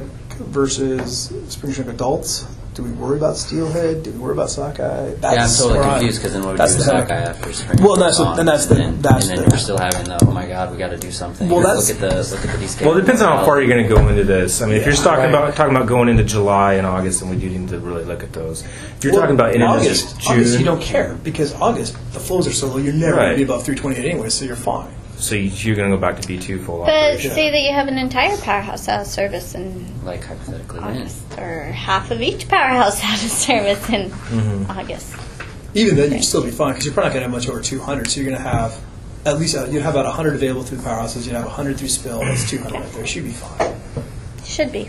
versus spring Chinook adults? Do we worry about steelhead? Do we worry about sockeye? I'm totally confused because then what would we do with sockeye after spring? Well, that's and then we're still having the, oh my god, we got to do something. Well, look at these. Well, it depends on how far you're going to go into this. I mean, if you're talking about going into July and August, then we do need to really look at those. If you're talking about into August, June, August, you don't care because August the flows are so low. You're never going to be above 328 anyway, so you're fine. So you're going to go back to B2 full but operation. say that you have an entire powerhouse out of service in like hypothetically, August, or half of each powerhouse out of service in August. Even then, you'd still be fine because you're probably not going to have much over 200. So you're going to have at least you'd have about 100 available through the powerhouses. You'd have 100 through spill. That's 200 right there. Should be fine. Should be.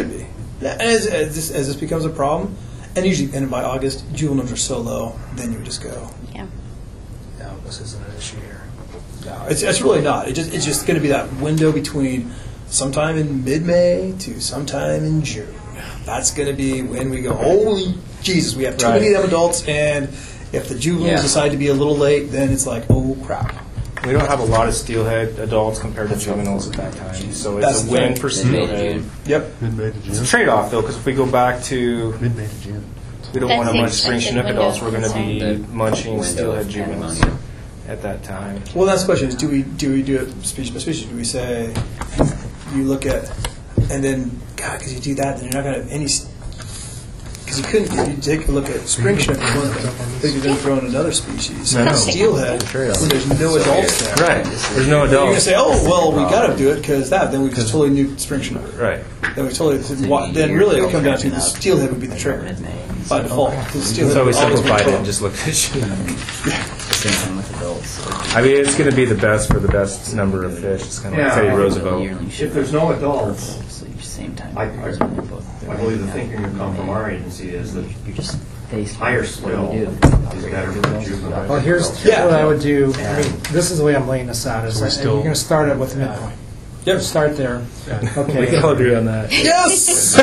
And as this becomes a problem, and usually, and by August, juvenile numbers are so low, then you would just go. Yeah. no, this isn't an issue here. No, it's really not. It's just going to be that window between sometime in mid-May to sometime in June. That's going to be when we go, holy Jesus, we have too many of them adults, and if the juveniles decide to be a little late, then it's like, oh, crap. We don't have a lot of steelhead adults compared to juveniles at that time, so it's a win for steelhead. Yep. Mid-May to June. It's a trade-off, though, because if we go back to Mid-May to June. we don't That want to munch seems spring like a Chinook window adults, we're going to be concern. munching Window steelhead of juveniles pandemonium. at that time. Well, that's the question: is do we do it species by species? Do we say you look at and then God, because you do that, then you're not going to have any. Because you couldn't, if you take a look at spring Chinook, one thing, but you then throw in another species, No. steelhead, when there's no adults there. Right. There's no You're going to adults. say, oh, well, we got to do it because then we just totally nuked spring Chinook. Right. Then we totally. Then really, it would come down to the steelhead would be the trigger by default. So we simplified it and just looked at Chinook. Same thing with adults. I mean, it's going to be the best for the best number of fish. It's kind of like Teddy Roosevelt. If there's no adults, Same time. I believe the thinking that come from our agency is that You're just faced higher with what spill do you is do? better for juvenile. Well, here's what I would do. I mean, this is the way I'm laying this out. Is that you're going to start it with the midpoint. Yep. Start there. Okay. We can all agree on that. Yes.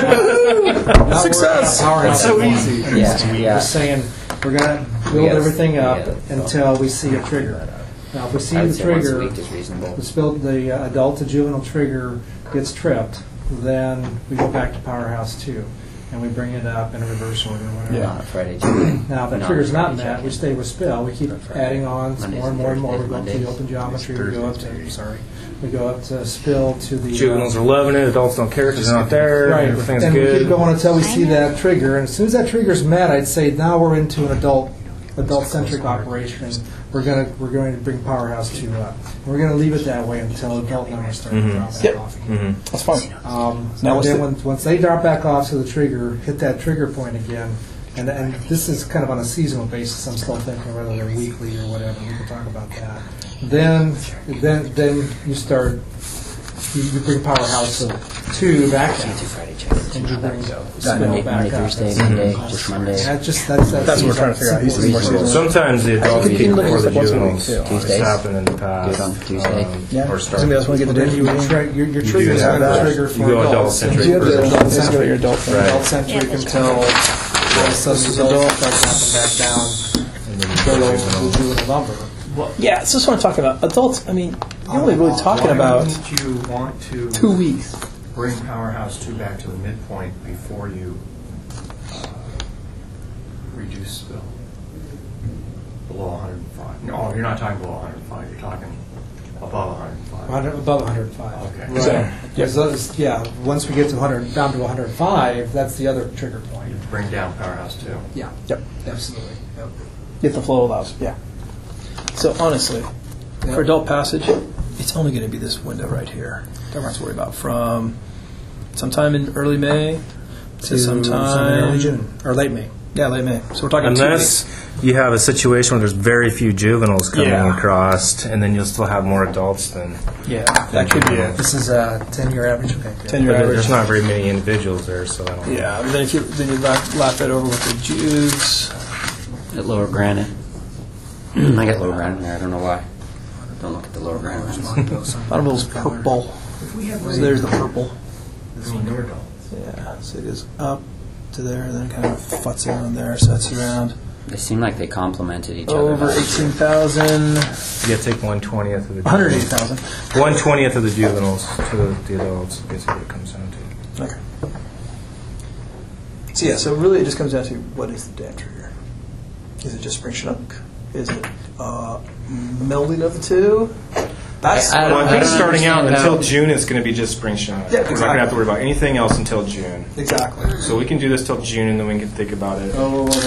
Not Success. That's so easy. Yeah. Just saying, we're going to build everything up until we see a trigger. Now, if we see I would the say once a trigger, week is reasonable. the adult to juvenile trigger gets tripped, then we go back to Powerhouse 2, and we bring it up in a reverse order or whatever. Not Friday, Tuesday. Now, if that Not trigger's not Friday, met, we check-in. stay with spill. We keep adding on Mondays more and and more and more. We Thursdays, go up to the Mondays. open geometry. We go up to, we go up to spill to the... Juveniles are loving it. Adults don't care because they're not there. Right, Everything's and we good. keep going until we see that trigger. And as soon as that trigger's met, I'd say now we're into an adult-centric operation. We're going to bring Powerhouse 2 up. And we're going to leave it that way until adult numbers start to drop back off again. That's fine. Now, then once they drop back off to the trigger, hit that trigger point again, and this is kind of on a seasonal basis. I'm still thinking whether they're weekly or whatever. We can talk about that. Then you start. You bring Powerhouse 2 back out, Friday, check-in. and you bring Monday, spill back up. Thursday, Monday, just Monday. That's what we're trying to figure out. He's more seasonal. Sometimes the adults You peak can look at before the stuff once a week, juveniles. too. It's Tuesdays. happened in the past. Do it on Tuesday. Or start. Somebody else want to get the Then you date? would your You trigger is do going to that. trigger You for go adults. adult-centric You have the versus adult, let's go to your adult thing. Right. Adult-centric Yeah, that's until all of a sudden the adults start dropping back down below the juvenile number. Yeah, it's just what I'm talking about. Adults, I mean, you're only really talking about Wouldn't you want to 2 weeks. bring Powerhouse 2 back to the midpoint before you reduce spill? Below 105. No, you're not talking below 105. You're talking above 105. Above 105. Okay. Right. Because those, once we get to 100, down to 105, that's the other trigger point. Bring down Powerhouse 2. Yeah. Yep. Absolutely. Yep. If the flow allows, yeah. So honestly, for adult passage, it's only going to be this window right here. Don't have to worry about from sometime in early May to sometime early June or late May. Yeah, late May. So we're talking unless 2 weeks. You have a situation where there's very few juveniles coming across, and then you'll still have more adults than. Yeah, that could be it. This is a 10-year average. Okay. 10-year average. There's not very many individuals there, so I don't. Yeah, but then you lap that over with the Jews. At Lower Granite. I got Lower Granite there. I don't know why. Don't look at the Lower Granite. Honorable's purple. So there's the purple. Newer adults. Yeah, so it is up to there, and then kind of futs around there, so that's around. They seem like they complemented each other. Over 18,000. Yeah, take 1/20th of the. 180,000. 1/20th of the juveniles to the adults. Basically, what it comes down to. Okay. So yeah, so really it just comes down to what is the dam trigger? Is it just spring Chinook? Is it melding of the two? That's I think starting out understand until June is going to be just spring Chinook. Yeah, We're not going to have to worry about anything else until June. exactly. So we can do this till June, and then we can think about it.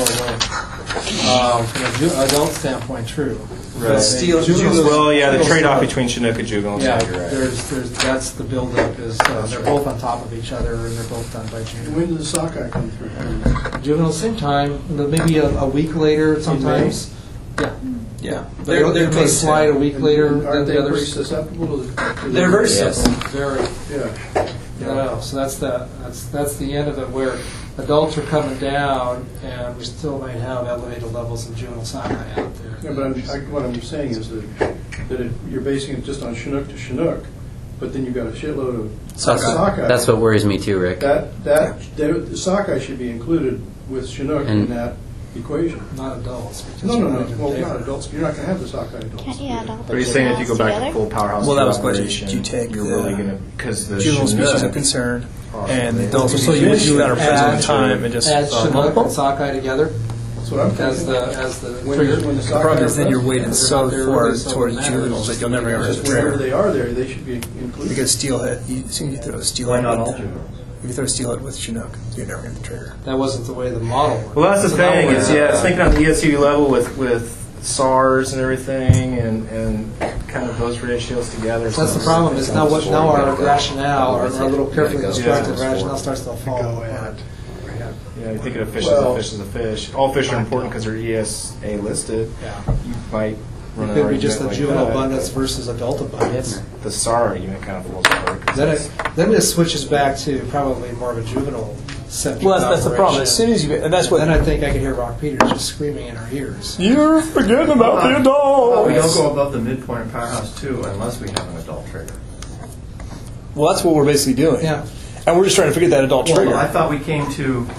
From an adult standpoint, true. Right. Steel Juveniles- Well, yeah, the trade-off between Chinook and juveniles. Yeah, You're right. there's that's the buildup is they're both on top of each other and they're both done by June. When does the sockeye come through? Juveniles same time, maybe a week later sometimes. Yeah, Yeah. they may slide a week later than Aren't they the pretty others. susceptible to the... They're very Yes. simple. Very. Yeah. So that's the end of it where adults are coming down and we still might have elevated levels of juvenile sockeye out there. Yeah, but what I'm saying is that you're basing it just on Chinook to Chinook, but then you've got a shitload of sockeye. That's what worries me too, Rick. The sockeye should be included with Chinook in And- that equation. Not adults. Because No. we're not even Well, there. not adults. You're not going to have the sockeye adults. Can't you add all the Are you saying if you go back to together? full powerhouse Well, that was what operation, you take you're the really going to because the Juvenile species Chinook of concern, and the adults So are you usually that are add- present in time and just Add Chinook and sockeye together That's what I'm as thinking. the When trigger. the the problem is then you're sockeye weighted so They're far really so towards matters. juveniles that you'll never ever just hit the wherever trigger. they are there, they should be included. Because steelhead, as soon as you throw a steelhead, Why not all with- juveniles? if you throw a steelhead with Chinook, you're never going to trigger. That wasn't the way the model worked. Well, that's the So now thing. we're- Is it's thinking on the ESU level with SARS and everything, and kind of those ratios together. So that's the problem. Is now our rationale, our little carefully constructed Yeah. rationale starts to fall apart. Yeah, you're thinking of fish as a fish as a fish. All fish are important because they're ESA listed. Yeah. You might run It an could be just argument the like juvenile that. abundance versus adult abundance. The SAR argument kind of falls apart. 'cause Then it switches back to probably more of a juvenile centric. Well, that's the problem. As soon as you, and that's what. Then I think I can hear Rock Peters just screaming in our ears. You're forgetting about the We adults. don't go above the midpoint of Powerhouse 2 unless we have an adult trigger. Well, that's what we're basically doing. Yeah. And we're just trying to figure that adult trigger. Well, I thought we went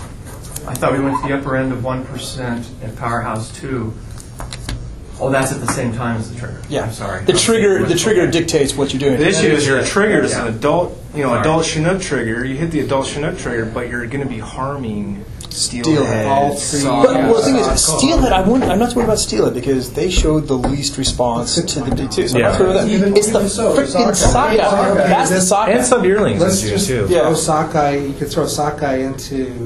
to the upper end of 1% in Powerhouse 2. Oh, that's at the same time as the trigger. Yeah. I'm sorry. The trigger dictates what you're doing. The issue is your trigger is an Yeah. adult, Sorry. adult Chinook trigger. You hit the adult Chinook trigger, but you're going to be harming Steelhead. All steelhead, three. But well, the thing is, Sockeye. steelhead. I'm not worried about steelhead because they showed the least response to the D2. So I'm not worried about that. Even- It's the even so, freaking sockeye. sockeye. That's the sockeye. and some yearlings Let's in just June too. Yeah. throw sockeye. You could throw sockeye into.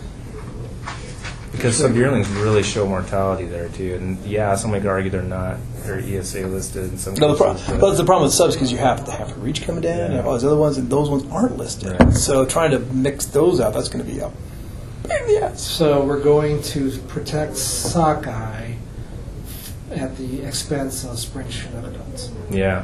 Because some yearlings really show mortality there too, and somebody could argue they're not. They're ESA listed in some No, cases. but the problem with subs because you have to reach coming down. You have all these other ones, and those ones aren't listed. Right. So trying to mix those out, that's going to be a pain in the ass. So we're going to protect sockeye at the expense of spring Chinook adults. Yeah.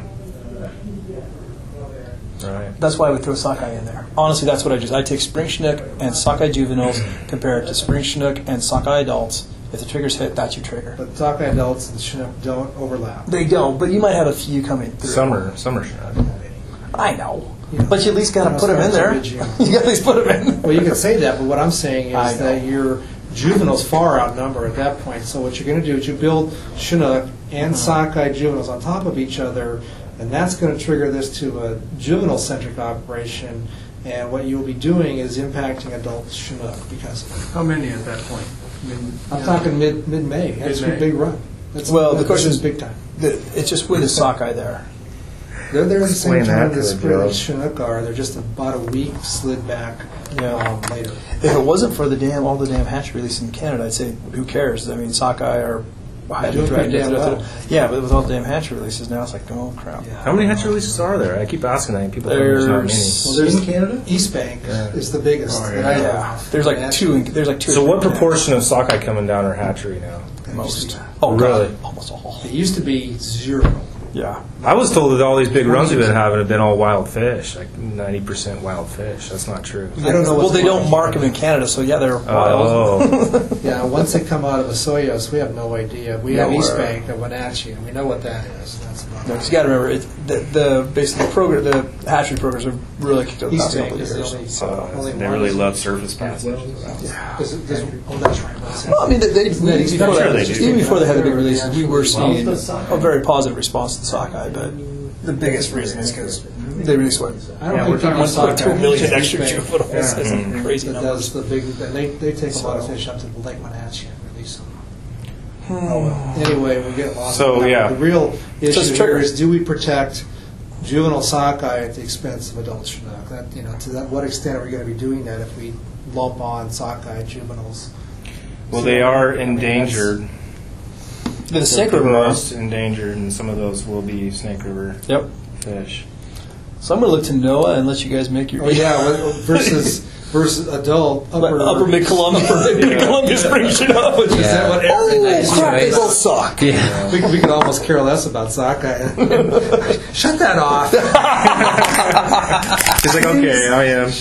Right. That's why I would throw sockeye in there. Honestly, that's what I take spring Chinook and sockeye juveniles, compare it to spring Chinook and sockeye adults. If the trigger's hit, that's your trigger. But sockeye adults and Chinook don't overlap. They don't, but you might have a few coming through. Summer Chinook. I know. Yeah. But you at least got to put them in there. You got to at least put them in. Well, you can say that, but what I'm saying I is know. that your juveniles far outnumber at that point. So what you're going to do is you build Chinook and sockeye juveniles on top of each other, and that's going to trigger this to a juvenile-centric operation. And what you'll be doing is impacting adult Chinook because of it. How many at that point? I'm talking mid-May. That's a Mid-May. big run. That's, Well, the question is is big time. It's just with the sockeye there. They're there at the same Explain time that as to the spring judge. Chinook are. They're just about a week slid back later. If it wasn't for all the damn hatch release in Canada, I'd say who cares? I mean, sockeye are I had to drag it. Yeah, but with all the damn hatchery releases now, it's like, oh crap. How many hatchery releases are there? I keep asking that, and people tell me there's not many. Well, there's in Canada. East Bank is the biggest. There's like two. So what proportion of sockeye coming down are hatchery now? Most. Oh, really? Almost all. It used to be 0. Yeah. I was told that all these big runs we've been having have been all wild fish, like 90% wild fish. That's not true. I don't know. Well, they don't mark them in Canada, so yeah, they're wild. Oh. Yeah, once they come out of Osoyoos, we have no idea. We have East Bank of Wenatchee, and we know what that is. That's about No, 'cause you got to remember, basically the hatchery programs have really kicked up the past East couple Bank of is the years. only They really love surface passage. Yeah. Oh, that's right. Well, I mean, even before they had the big releases, we were seeing Sockeye. a very positive response to the sockeye, but the biggest reason is because they release what? We're talking about 1.2 million extra East Bank. juveniles. That's crazy That numbers. does the big. They take a lot of fish up to Lake Wenatchee and release them. Anyway, we get lost. So, yeah. The real issue it's here trigger. is: do we protect juvenile sockeye at the expense of adult Chinook? What extent are we going to be doing that if we lump on sockeye juveniles? Well, they are endangered. The Snake They're River. most endangered, and some of those will be Snake River Yep. fish. So I'm going to look to NOAA and let you guys make your. Oh yeah, versus adult Upper Mid Columbia, Mid Columbia Spring Chinook. Is that what everything? Oh, crap! They both suck. Yeah. We could almost care less about sockeye. Shut that off. He's like, okay, I am.